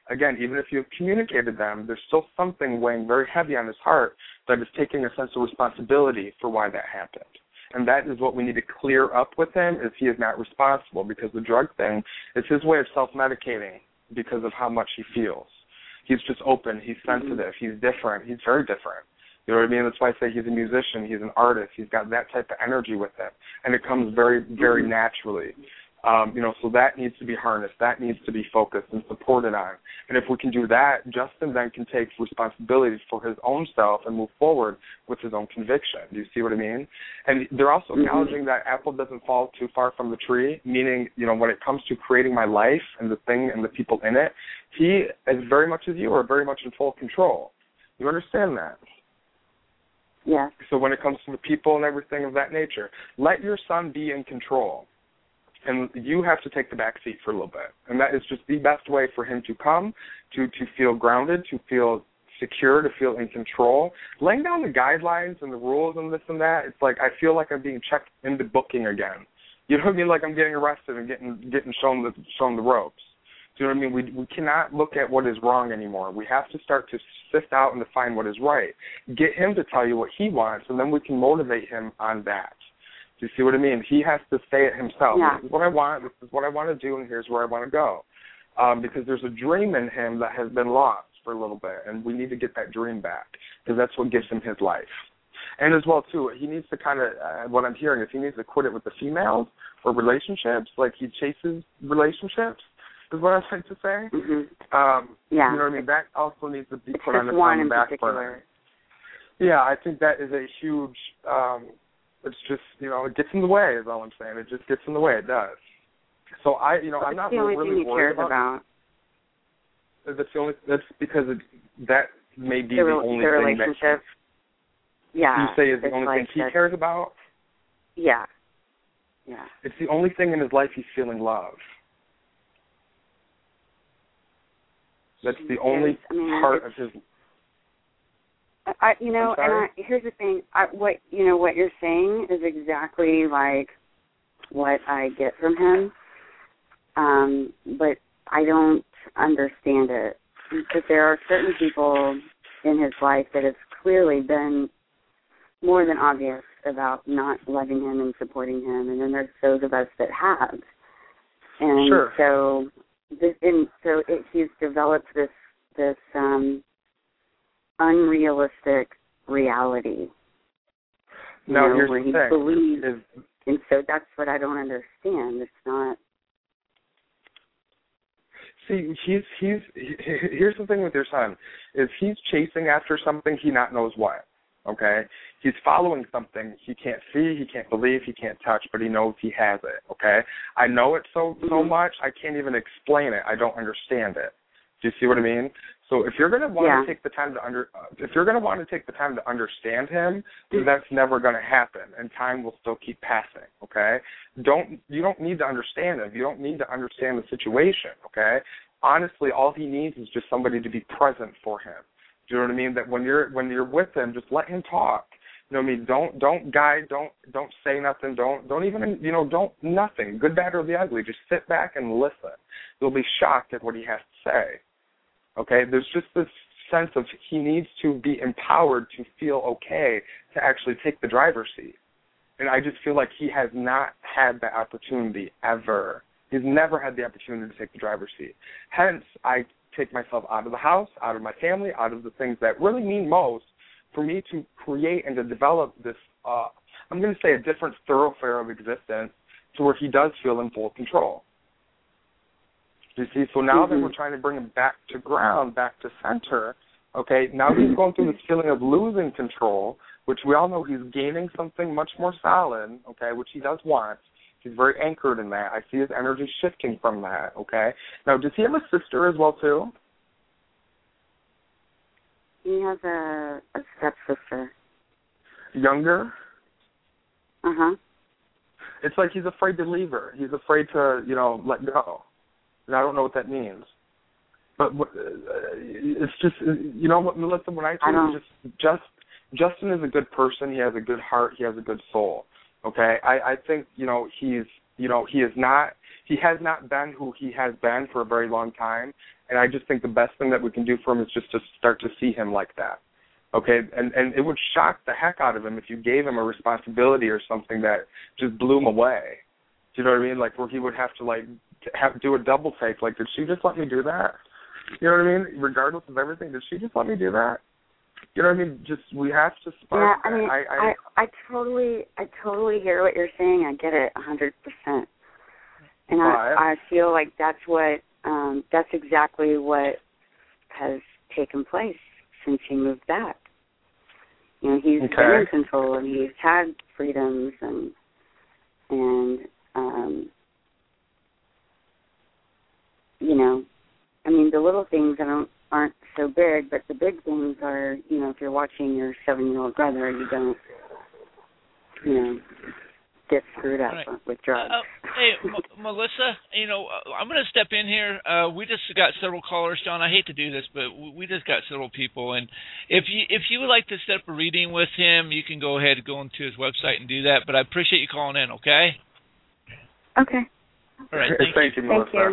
Again, even if you've communicated them, there's still something weighing very heavy on his heart that is taking a sense of responsibility for why that happened. And that is what we need to clear up with him, is he is not responsible, because the drug thing is his way of self-medicating because of how much he feels. He's just open. He's sensitive. He's different. He's very different. You know what I mean? That's why I say he's a musician. He's an artist. He's got that type of energy with him, and it comes very, very naturally. Um, you know, so that needs to be harnessed. That needs to be focused and supported on. And if we can do that, Justin then can take responsibility for his own self and move forward with his own conviction. Do you see what I mean? And they're also Mm-hmm. acknowledging that apple doesn't fall too far from the tree, meaning, you know, when it comes to creating my life and the thing and the people in it, he, as very much as you, are very much in full control. You understand that? Yes. So when it comes to the people and everything of that nature, let your son be in control. And you have to take the back seat for a little bit. And that is just the best way for him to come, to, to feel grounded, to feel secure, to feel in control. Laying down the guidelines and the rules and this and that, it's like I feel like I'm being checked into booking again. You know what I mean? Like I'm getting arrested and getting getting shown the shown the ropes. Do you know what I mean? We we cannot look at what is wrong anymore. We have to start to sift out and define what is right. Get him to tell you what he wants, and then we can motivate him on that. Do you see what I mean? He has to say it himself. Yeah. This is what I want. This is what I want to do, and here's where I want to go. Um, because there's a dream in him that has been lost for a little bit, and we need to get that dream back, because that's what gives him his life. And as well, too, he needs to kind of, uh, what I'm hearing is he needs to quit it with the females or relationships, like he chases relationships, is what I'm trying to say. Mm-hmm. Um, yeah. You know what I mean? That also needs to be it's put on the, one on the in back particular. burner. Yeah, I think that is a huge, um, it's just, you know, it gets in the way is all I'm saying. It just gets in the way. It does. So I, you know, Well, I'm not the only really thing he worried cares about. about. That's the only. That's because it, that may be the, the only the thing relationship. that yeah. you say is the only like thing he that, cares about. Yeah. Yeah. It's the only thing in his life he's feeling love. That's the only I mean, part of his. I, you know, and I, I'm here's the thing. I, what you know, what you're saying is exactly like what I get from him, um, but I don't understand it. Because there are certain people in his life that have clearly been more than obvious about not loving him and supporting him, and then there's those of us that have. And Sure. so, this, and so it, he's developed this this. Um, unrealistic reality. Now, know, here's where the he thing. believes, Is, and so that's what I don't understand. It's not. see, he's he's he, here's the thing with your son is he's chasing after something he not knows what. Okay, he's following something he can't see, he can't believe, he can't touch, but he knows he has it. Okay, I know it so so Mm-hmm. much I can't even explain it. I don't understand it. Do you see what I mean? So if you're going to want Yeah. to take the time to under, uh, if you're going to want to take the time to understand him, then that's never going to happen, and time will still keep passing. Okay? Don't you don't need to understand him. You don't need to understand the situation. Okay? Honestly, all he needs is just somebody to be present for him. Do you know what I mean? That when you're when you're with him, just let him talk. You know what I mean? Don't don't guide. Don't don't say nothing. Don't don't even you know don't nothing. Good, bad, or the ugly. Just sit back and listen. You'll be shocked at what he has to say. Okay, there's just this sense of he needs to be empowered to feel okay to actually take the driver's seat. And I just feel like he has not had that opportunity ever. He's never had the opportunity to take the driver's seat. Hence, I take myself out of the house, out of my family, out of the things that really mean most for me to create and to develop this, uh, I'm going to say a different thoroughfare of existence to where he does feel in full control. You see, so now mm-hmm. that we're trying to bring him back to ground, back to center, okay, now he's going through this feeling of losing control, which we all know he's gaining something much more solid, okay, which he does want. He's very anchored in that. I see his energy shifting from that, okay. Now, does he have a sister as well, too? He has a, a stepsister. Younger? Uh-huh. It's like he's afraid to leave her. He's afraid to, you know, let go. And I don't know what that means. But uh, it's just, you know what, Melissa, when I tell you, just, just, Justin is a good person. He has a good heart. He has a good soul. Okay? I, I think, you know, he's, you know, he is not, he has not been who he has been for a very long time, and I just think the best thing that we can do for him is just to start to see him like that. Okay, and and it would shock the heck out of him if you gave him a responsibility or something that just blew him away. Do you know what I mean? Like where he would have to like have do a double take. Like, did she just let me do that? You know what I mean? Regardless of everything, did she just let me do that? You know what I mean? Just we have to spark. Yeah, I mean, I, I, I I totally I totally hear what you're saying. I get it a hundred percent, and I I feel like that's what um, that's exactly what has taken place since he moved back. You know, he's okay. been in control and he's had freedoms and and um, you know, I mean, the little things I don't aren't so big, but the big things are, you know, if you're watching your seven-year-old brother, you don't, you know, get screwed up right. with drugs. Uh, hey, M- Melissa, you know, I'm going to step in here. Uh, we just got several callers, John. I hate to do this, but we just got several people. And if you if you would like to set up a reading with him, you can go ahead and go into his website and do that. But I appreciate you calling in, okay? Okay. All right. Thank, thank you. you, Melissa. Thank you.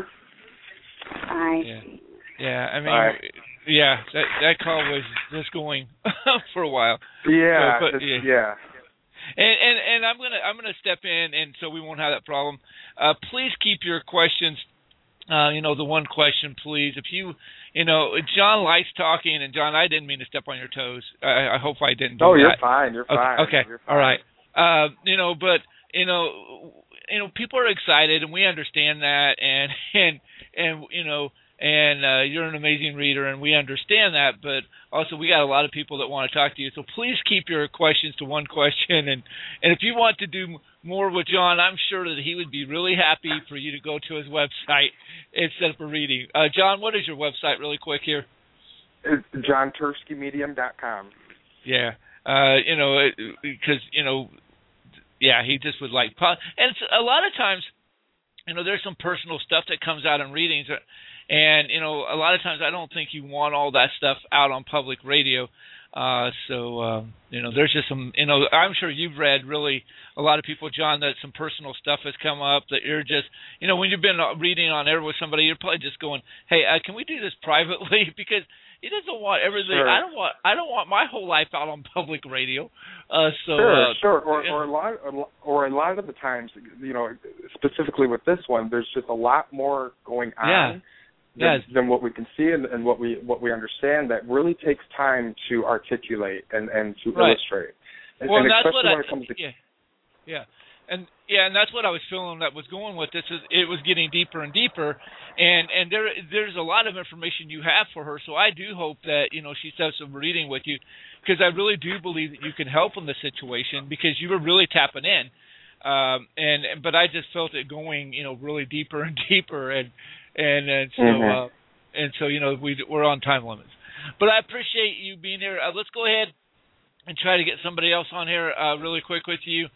Bye. Yeah. Yeah, I mean, Bye. yeah, that that call was just going for a while. Yeah, so, but, yeah. yeah. And, and and I'm gonna I'm gonna step in, and so we won't have that problem. Uh, please keep your questions, uh, you know, the one question, please. If you, you know, John likes talking, and John, I didn't mean to step on your toes. I, I hope I didn't do oh, that. Oh, you're fine. You're okay, fine. Okay, you're fine. all right. Uh, you know, but you know, you know, people are excited, and we understand that, and and and you know. And uh, you're an amazing reader, and we understand that. But also, we got a lot of people that want to talk to you. So please keep your questions to one question. And, and if you want to do more with John, I'm sure that he would be really happy for you to go to his website and set up a reading. Uh, John, what is your website, really quick here? It's john tursky medium dot com. Yeah, uh, you know, because you know, yeah, he just would like, and it's, a lot of times, you know, there's some personal stuff that comes out in readings. And, you know, a lot of times I don't think you want all that stuff out on public radio. Uh, so, um, you know, there's just some, you know, I'm sure you've read really a lot of people, John, that some personal stuff has come up that you're just, you know, when you've been reading on air with somebody, you're probably just going, hey, uh, can we do this privately? Because he doesn't want everything. Sure. I don't want, I don't want my whole life out on public radio. Uh, so, sure, uh, sure. Or, you know. or a lot, or a lot of the times, you know, specifically with this one, there's just a lot more going on. Yeah. Than, yes. than what we can see and, and what we what we understand that really takes time to articulate and, and to right. illustrate. And, well, and that's especially what when I, it comes to yeah, yeah, and yeah, and that's what I was feeling that was going with this. Is it was getting deeper and deeper, and and there there's a lot of information you have for her. So I do hope that you know she does some reading with you, because I really do believe that you can help in the situation, because you were really tapping in. Um, and but I just felt it going, you know, really deeper and deeper, and and, and so mm-hmm. uh, and so you know we we're on time limits. But I appreciate you being here. Uh, let's go ahead and try to get somebody else on here uh, really quick with you.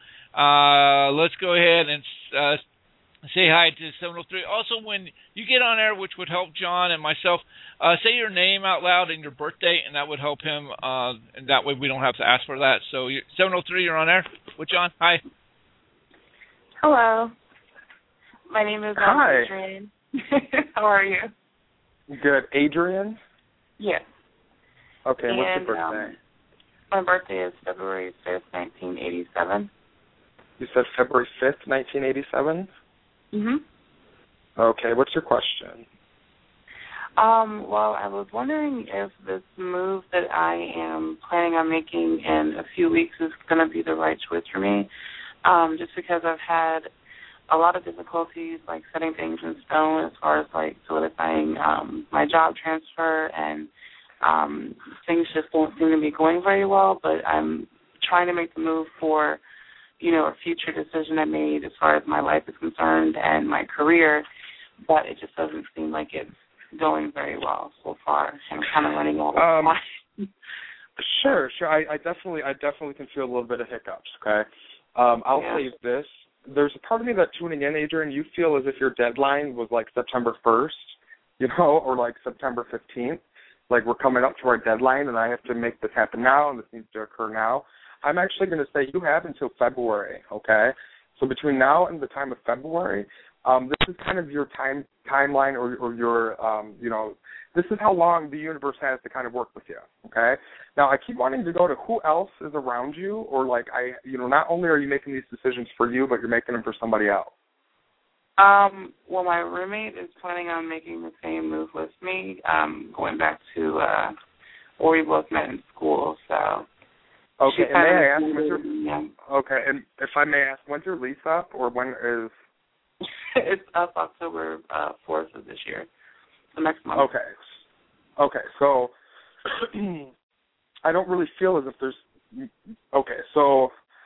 Uh, let's go ahead and uh, say hi to seven oh three. Also, when you get on air, which would help John and myself, uh, say your name out loud and your birthday, and that would help him. Uh, and that way we don't have to ask for that. So seven oh three, you're on air with John. Hi. Hello. My name is um, Hi. Adrian. How are you? Good. Adrian? Yes. Okay, and, what's your birthday? Um, my birthday is February fifth, nineteen eighty-seven. You said February fifth, nineteen eighty-seven? Mm-hmm. Okay, what's your question? Um, well, I was wondering if this move that I am planning on making in a few weeks is going to be the right choice for me. Um, just because I've had a lot of difficulties, like setting things in stone as far as, like, solidifying um, my job transfer, and um, things just don't seem to be going very well, but I'm trying to make the move for, you know, a future decision I made as far as my life is concerned and my career, but it just doesn't seem like it's going very well so far. I'm kind of running out of Um, time. Sure, sure. I, I definitely, I definitely can feel a little bit of hiccups. Okay, um, I'll Yeah. say this: there's a part of me that tuning in, Adrian, you feel as if your deadline was like September first, you know, or like September fifteenth. Like we're coming up to our deadline, and I have to make this happen now, and this needs to occur now. I'm actually going to say you have until February. Okay, So between now and the time of February, um, this is kind of your time timeline or, or your, um, you know, this is how long the universe has to kind of work with you, okay? Now, I keep wanting to go to who else is around you, or like I, you know, not only are you making these decisions for you, but you're making them for somebody else. Um, well, my roommate is planning on making the same move with me, um, going back to uh, where we both met in school, so. Okay, and may I ask, when's your, yeah. okay, and if I may ask, when's your lease up, or when is? It's up October uh, fourth of this year, the next month. Okay, okay, so I don't really feel as if there's, okay, so,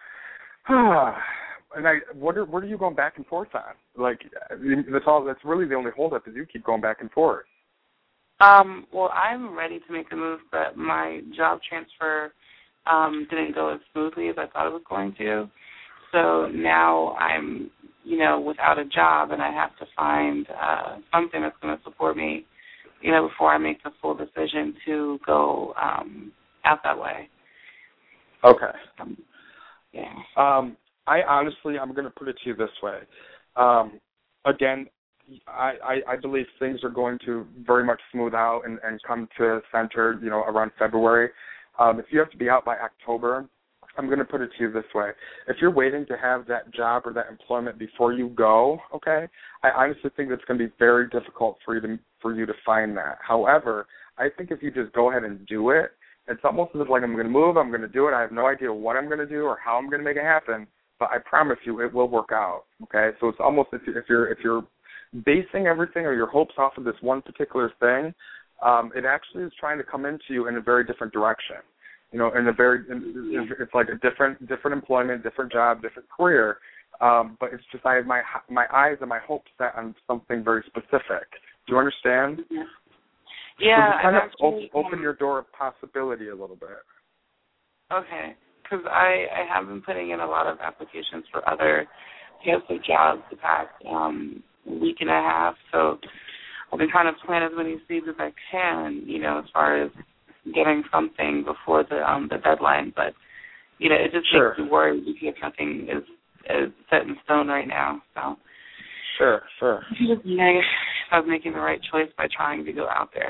and I, what are, what are you going back and forth on? Like, that's all, that's really the only holdup is you keep going back and forth. Um, well, I'm ready to make the move, but my job transfer Um, didn't go as smoothly as I thought it was going to. So now I'm, you know, without a job, and I have to find uh, something that's going to support me, you know, before I make the full decision to go um, out that way. Okay. Um, yeah. Um, I honestly, I'm going to put it to you this way. Um, again, I, I, I believe things are going to very much smooth out and, and come to center, you know, around February. Um, if you have to be out by October, I'm going to put it to you this way. If you're waiting to have that job or that employment before you go, okay, I honestly think it's going to be very difficult for you to for you to find that. However, I think if you just go ahead and do it, it's almost as if like I'm going to move, I'm going to do it. I have no idea what I'm going to do or how I'm going to make it happen, but I promise you it will work out, okay? So it's almost if, you, if you're if you're basing everything or your hopes off of this one particular thing, Um, it actually is trying to come into you in a very different direction. You know, in a very, in, it's like a different, different employment, different job, different career. Um, but it's just I have my my eyes and my hopes set on something very specific. Do you understand? Yeah. So Yeah. just kind of actually, op- open um, your door of possibility a little bit. Okay, because I, I have been putting in a lot of applications for other types of jobs the past um, week and a half, so I've been trying to plant as many seeds as I can, you know, as far as getting something before the um, the deadline. But, you know, it just Sure. makes me worried because nothing is, is set in stone right now. So, Sure, sure. you know, I was making the right choice by trying to go out there.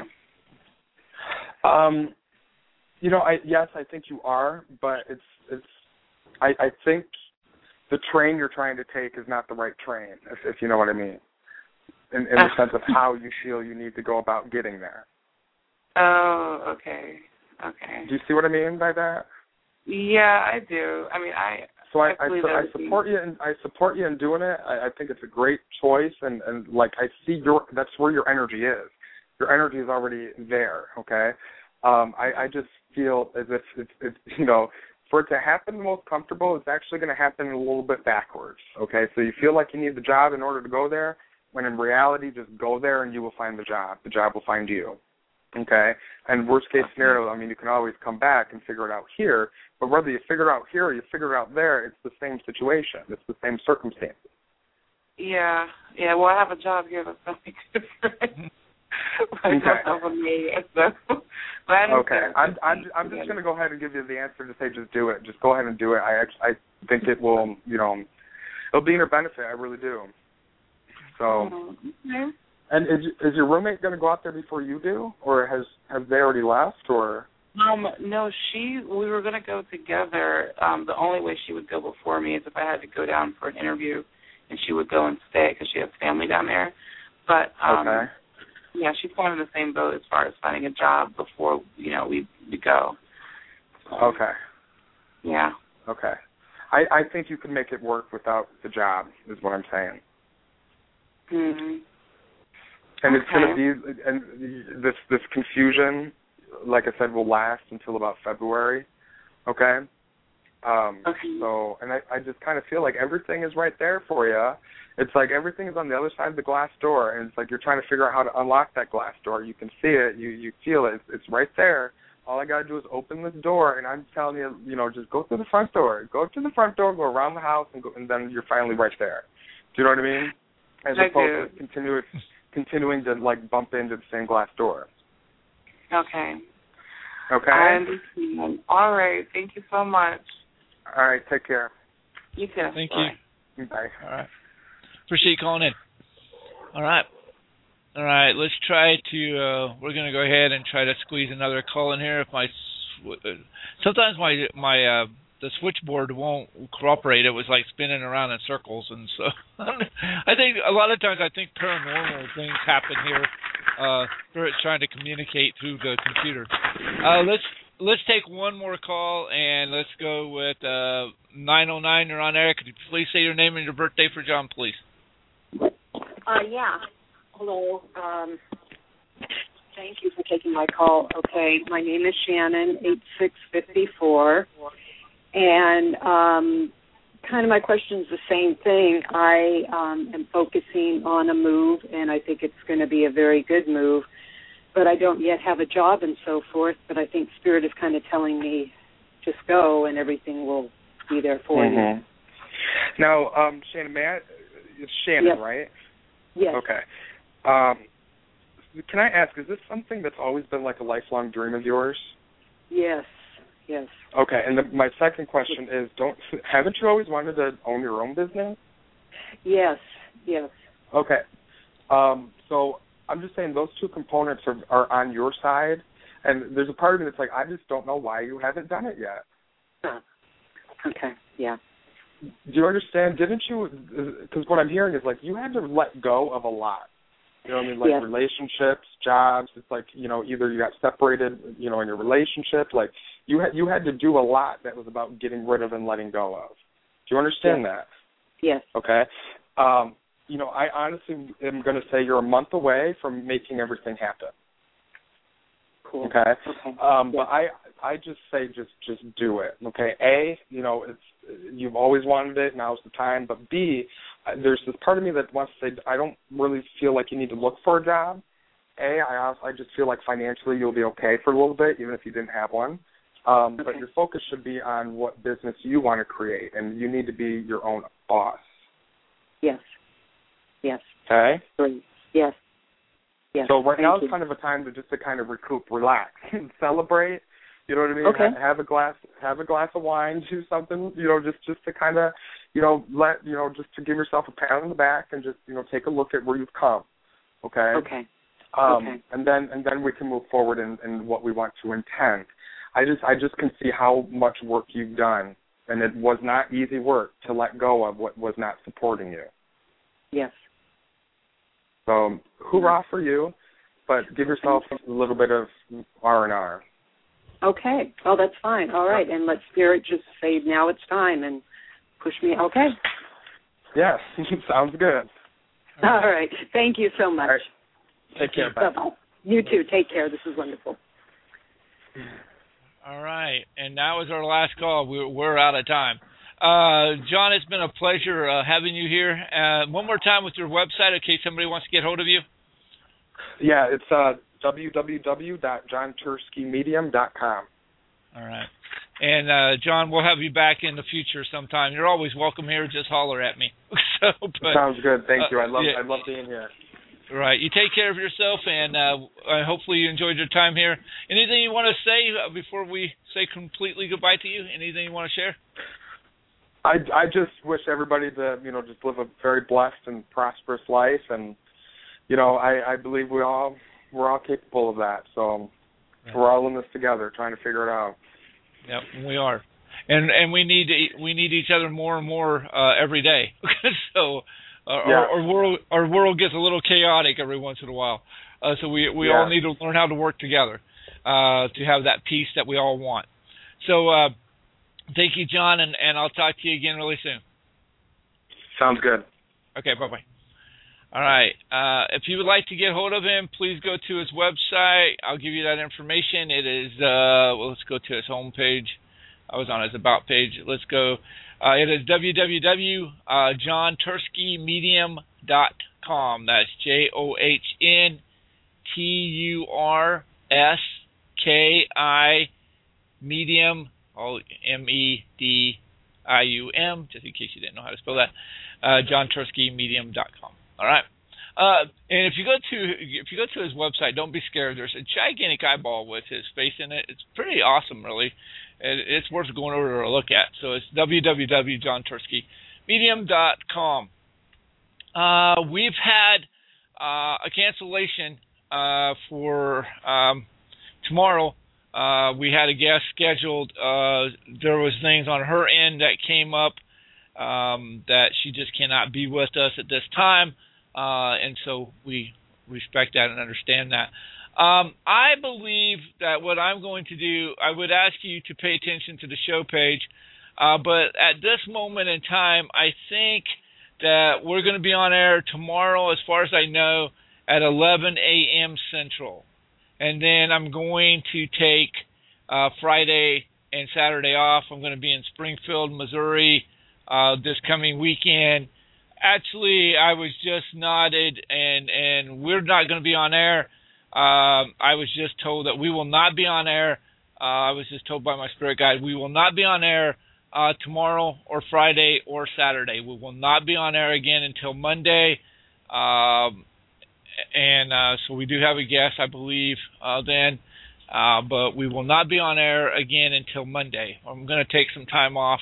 Um, you know, I yes, I think you are, but it's it's. I, I think the train you're trying to take is not the right train, if, if you know what I mean. In, in the sense of how you feel you need to go about getting there. Oh, okay, okay. Do you see what I mean by that? Yeah, I do. I mean, I. So I, I, I, I support you, and I support you in doing it. I, I think it's a great choice, and, and like I see your, that's where your energy is. Your energy is already there. Okay, um, I, I just feel as if it's, it's, you know, for it to happen the most comfortable, it's actually going to happen a little bit backwards. Okay, so you feel like you need the job in order to go there. When in reality, just go there and you will find the job. The job will find you, okay? And worst case scenario, I mean, you can always come back and figure it out here, but whether you figure it out here or you figure it out there, it's the same situation. It's the same circumstances. Yeah, yeah, well, I have a job here that's not different. Okay. So, okay, I'm, I'm, I'm just going to go ahead and give you the answer to say just do it. Just go ahead and do it. I, I think it will, you know, it'll be in your benefit. I really do. So, mm-hmm. And is is your roommate going to go out there before you do, or has have they already left, or? Um, no, she. We were going to go together. Um, the only way she would go before me is if I had to go down for an interview, and she would go and stay because she has family down there. But um, okay. yeah, she's going in the same boat as far as finding a job before you know we we go. So, okay. Yeah. Okay. I I think you can make it work without the job. Is what I'm saying. Mm-hmm. And okay. it's going to be, and this this confusion, like I said, will last until about February, okay? Um, okay. So, and I, I just kind of feel like everything is right there for you. It's like everything is on the other side of the glass door, and it's like you're trying to figure out how to unlock that glass door. You can see it, you you feel it, it's, it's right there. All I got to do is open this door, and I'm telling you, you know, just go through the front door. Go to the front door, go around the house, and, go, and then you're finally right there. Do you know what I mean? As I opposed do. to continue, continuing to, like, bump into the same glass door. Okay. Okay? I understand. All right. Thank you so much. All right. Take care. You too. Thank Bye. you. Bye. All right. Appreciate you calling in. All right. All right. Let's try to. Uh, we're going to go ahead and try to squeeze another call in here. If my sometimes my my uh, the switchboard won't cooperate. It was like spinning around in circles, and so I think a lot of times I think paranormal things happen here. Uh, Spirit's trying to communicate through the computer. Uh, let's let's take one more call, and let's go with uh, nine oh nine. You're on air. Could you please say your name and your birthday for John, please? Uh, yeah. Hello. Um, thank you for taking my call. Okay, my name is Shannon, eight six five four, and um, kind of my question is the same thing. I um, am focusing on a move, and I think it's going to be a very good move, but I don't yet have a job and so forth, but I think Spirit is kind of telling me just go and everything will be there for mm-hmm. you. Now, um, Shannon, may I, it's Shannon, yes. right? Yes. Okay. Um, can I ask, is this something that's always been like a lifelong dream of yours? Yes, yes. Okay, and the, my second question is, don't haven't you always wanted to own your own business? Yes, yes. Okay. Um, so I'm just saying those two components are, are on your side, and there's a part of me that's like, I just don't know why you haven't done it yet. Huh. Okay, yeah. Do you understand? Didn't you, because what I'm hearing is like you had to let go of a lot. You know what I mean? Like yes. relationships, jobs. It's like, you know, either you got separated, you know, in your relationship. Like you had you had to do a lot that was about getting rid of and letting go of. Do you understand yes. that? Yes. Okay. Um, you know, I honestly am going to say you're a month away from making everything happen. Cool. Okay. Okay. Um, yes. But I I just say just just do it. Okay. A, you know, it's you've always wanted it. Now's the time. But B, there's this part of me that wants to say I don't really feel like you need to look for a job. A, I also, I just feel like financially you'll be okay for a little bit, even if you didn't have one. Um, okay. But your focus should be on what business you want to create, and you need to be your own boss. Yes. Yes. Okay. Great. Yes. Yes. So right Thank now you. is kind of a time to just to kind of recoup, relax, and celebrate. You know what I mean? Okay. Ha- have a glass, have a glass of wine, do something. You know, just just to kind of, you know, let you know, just to give yourself a pat on the back and just you know take a look at where you've come. Okay. Okay. Um, okay. And then and then we can move forward in, in what we want to intend. I just I just can see how much work you've done, and it was not easy work to let go of what was not supporting you. Yes. So hoorah for you, but give yourself a little bit of R and R. Okay. Oh, that's fine. All right. And let Spirit just say, now it's time, and push me. Okay. Yes. Sounds good. All right. Thank you so much. All right. Take care. Bye. Bye-bye. You too. Take care. This is wonderful. All right. And that was our last call. We're, we're out of time. Uh, John, it's been a pleasure uh, having you here. Uh, one more time with your website in case somebody wants to get hold of you. Yeah, it's uh, w w w dot john tursky medium dot com. All right. And, uh, John, we'll have you back in the future sometime. You're always welcome here. Just holler at me. so, but, Sounds good. Thank uh, you. I love yeah. I love being here. Right. You take care of yourself, and uh, uh, hopefully you enjoyed your time here. Anything you want to say uh, before we say completely goodbye to you? Anything you want to share? I, I just wish everybody to, you know, just live a very blessed and prosperous life, and, you know, I, I believe we all, we're all capable of that, so right. We're all in this together trying to figure it out. Yep, we are. And and we need to, we need each other more and more uh, every day. so uh, yeah. our, our world our world gets a little chaotic every once in a while. Uh, so we we yeah. all need to learn how to work together uh, to have that peace that we all want. So uh, thank you, John, and, and I'll talk to you again really soon. Sounds good. Okay, bye-bye. All right. Uh, if you would like to get hold of him, please go to his website. I'll give you that information. It is, uh, well, let's go to his home page. I was on his About page. Let's go. Uh, it is w w w dot john tursky medium dot com. That's J O H N T U R S K I medium, oh, M E D I U M, just in case you didn't know how to spell that, uh, john tursky medium dot com. All right. Uh, and if you go to if you go to his website, don't be scared. There's a gigantic eyeball with his face in it. It's pretty awesome, really. It, it's worth going over to look at. So it's w w w dot john tursky medium dot com. Uh, we've had uh, a cancellation uh, for um, tomorrow. Uh, we had a guest scheduled. Uh, there was things on her end that came up um, that she just cannot be with us at this time, uh, and so we respect that and understand that. Um, I believe that what I'm going to do, I would ask you to pay attention to the show page, uh, but at this moment in time, I think that we're going to be on air tomorrow, as far as I know, at eleven a.m. Central. And then I'm going to take uh, Friday and Saturday off. I'm going to be in Springfield, Missouri uh, this coming weekend. Actually, I was just nodded, and, and we're not going to be on air. Uh, I was just told that we will not be on air. Uh, I was just told by my spirit guide we will not be on air uh, tomorrow or Friday or Saturday. We will not be on air again until Monday. Um, And uh, so we do have a guest, I believe, uh, then. Uh, but we will not be on air again until Monday. I'm going to take some time off.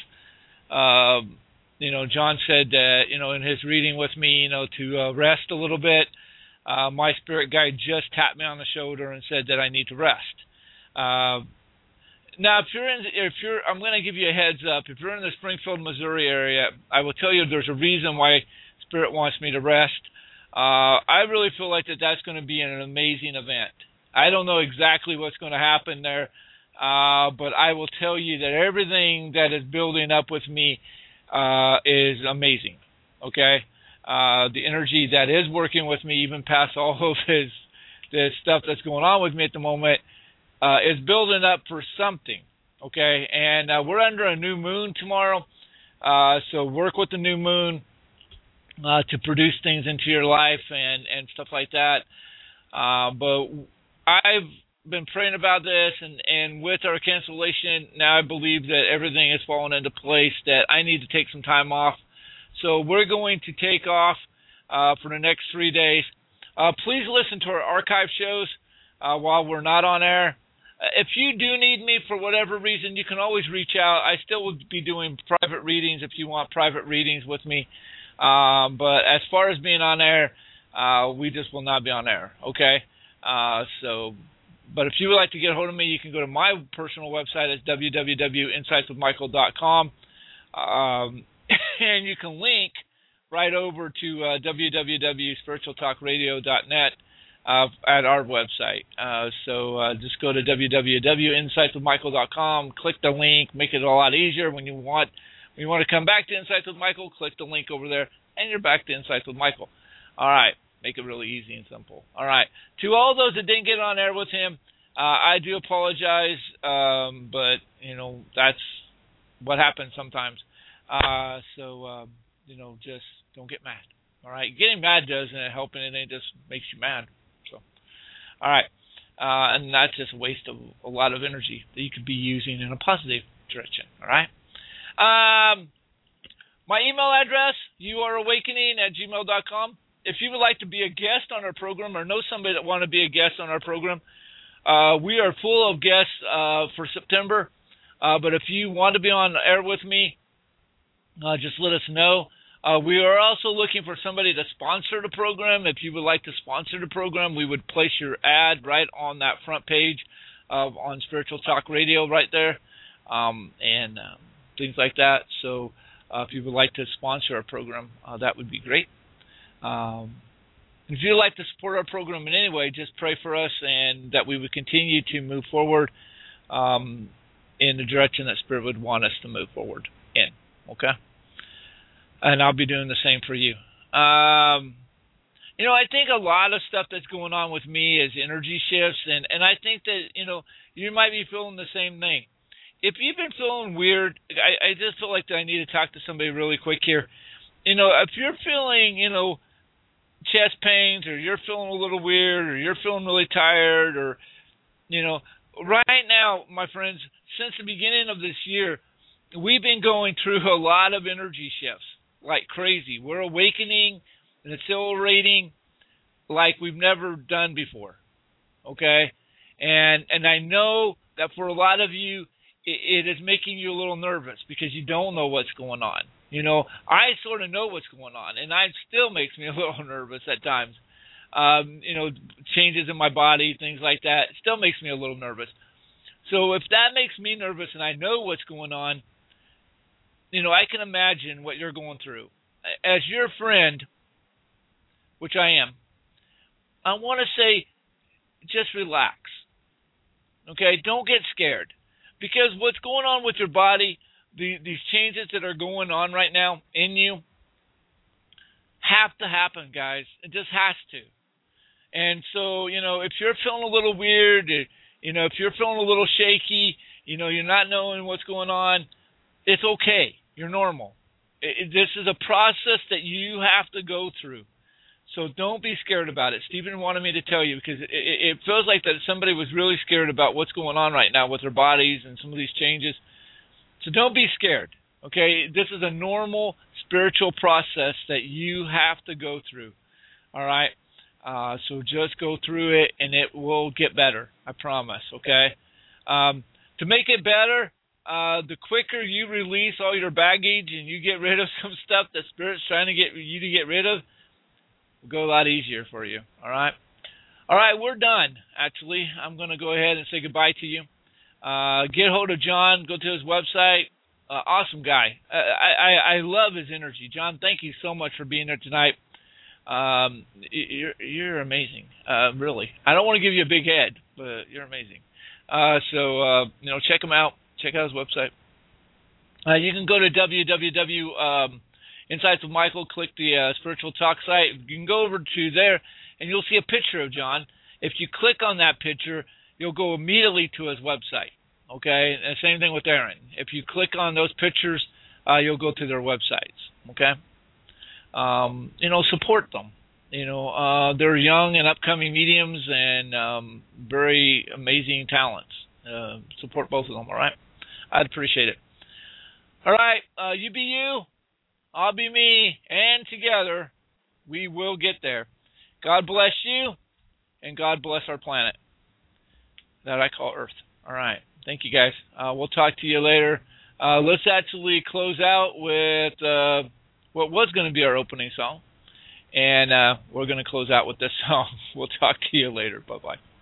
Uh, you know, John said that, you know, in his reading with me, you know, to uh, rest a little bit. Uh, my spirit guide just tapped me on the shoulder and said that I need to rest. Uh, now, if you're in, if you're, I'm going to give you a heads up. If you're in the Springfield, Missouri area, I will tell you there's a reason why Spirit wants me to rest. Uh, I really feel like that that's going to be an amazing event. I don't know exactly what's going to happen there, uh, but I will tell you that everything that is building up with me uh, is amazing, okay? Uh, the energy that is working with me, even past all of his, the stuff that's going on with me at the moment, uh, is building up for something, okay? And uh, we're under a new moon tomorrow, uh, so work with the new moon. Uh, to produce things into your life and, and stuff like that. Uh, but I've been praying about this, and, and with our cancellation, now I believe that everything has fallen into place, that I need to take some time off. So we're going to take off uh, for the next three days. Uh, please listen to our archive shows uh, while we're not on air. Uh, if you do need me for whatever reason, you can always reach out. I still will be doing private readings if you want private readings with me. Um, but as far as being on air, uh, we just will not be on air, okay? Uh, so, but if you would like to get a hold of me, you can go to my personal website. It's w w w dot insights with michael dot com. Um, and you can link right over to uh, w w w dot spiritual talk radio dot net uh, at our website. Uh, so uh, just go to w w w dot insights with michael dot com, click the link, make it a lot easier when you want When you want to come back to Insights with Michael, click the link over there, and you're back to Insights with Michael. All right. Make it really easy and simple. All right. To all those that didn't get on air with him, uh, I do apologize, um, but, you know, that's what happens sometimes. Uh, so, um, you know, just don't get mad. All right. Getting mad doesn't help anything. It just makes you mad. So, all right. Uh, and that's just a waste of a lot of energy that you could be using in a positive direction. All right. Um, my email address, you are awakening at gmail dot com. If you would like to be a guest on our program or know somebody that want to be a guest on our program, uh, we are full of guests uh, for September. Uh, but if you want to be on air with me, uh, just let us know. Uh, we are also looking for somebody to sponsor the program. If you would like to sponsor the program, we would place your ad right on that front page of on Spiritual Talk Radio right there. Um, and um, things like that. So uh, if you would like to sponsor our program, uh, that would be great. Um, if you'd like to support our program in any way, just pray for us and that we would continue to move forward um, in the direction that Spirit would want us to move forward in. Okay? And I'll be doing the same for you. Um, you know, I think a lot of stuff that's going on with me is energy shifts, and, and I think that, you know, you might be feeling the same thing. If you've been feeling weird, I, I just feel like I need to talk to somebody really quick here. You know, if you're feeling, you know, chest pains, or you're feeling a little weird, or you're feeling really tired, or, you know, right now, my friends, since the beginning of this year, we've been going through a lot of energy shifts like crazy. We're awakening and accelerating like we've never done before, okay? And and I know that for a lot of you, it, it is making you a little nervous because you don't know what's going on. You know, I sort of know what's going on, and it still makes me a little nervous at times. Um, you know, changes in my body, things like that, it still makes me a little nervous. So if that makes me nervous and I know what's going on, you know, I can imagine what you're going through. As your friend, which I am, I want to say just relax. Okay? Don't get scared. Because what's going on with your body, the, these changes that are going on right now in you, have to happen, guys. It just has to. And so, you know, if you're feeling a little weird, you know, if you're feeling a little shaky, you know, you're not knowing what's going on, it's okay. You're normal. It, this is a process that you have to go through. So don't be scared about it. Stephen wanted me to tell you because it, it, it feels like that somebody was really scared about what's going on right now with their bodies and some of these changes. So don't be scared, okay? This is a normal spiritual process that you have to go through, all right? Uh, so just go through it, and it will get better, I promise, okay? Um, to make it better, uh, the quicker you release all your baggage and you get rid of some stuff that Spirit's trying to get you to get rid of, it'll go a lot easier for you, all right? All right, we're done, actually. I'm going to go ahead and say goodbye to you. Uh, get hold of John. Go to his website. Uh, awesome guy. I, I, I love his energy. John, thank you so much for being there tonight. Um, you're you're amazing, uh, really. I don't want to give you a big head, but you're amazing. Uh, so uh, you know, check him out. Check out his website. Uh, you can go to w w w dot insights with michael. Click the uh, Spiritual Talk site. You can go over to there, and you'll see a picture of John. If you click on that picture, you'll go immediately to his website. Okay, and same thing with Aaron. If you click on those pictures, uh, you'll go to their websites. Okay. Um, you know, support them. You know, uh, they're young and upcoming mediums and um, very amazing talents. Uh, support both of them, all right? I'd appreciate it. All right, uh, you be you, I'll be me, and together we will get there. God bless you, and God bless our planet that I call Earth. All right, thank you, guys. Uh, we'll talk to you later. Uh, let's actually close out with... Uh, what was going to be our opening song, and uh, we're going to close out with this song. We'll talk to you later. Bye-bye.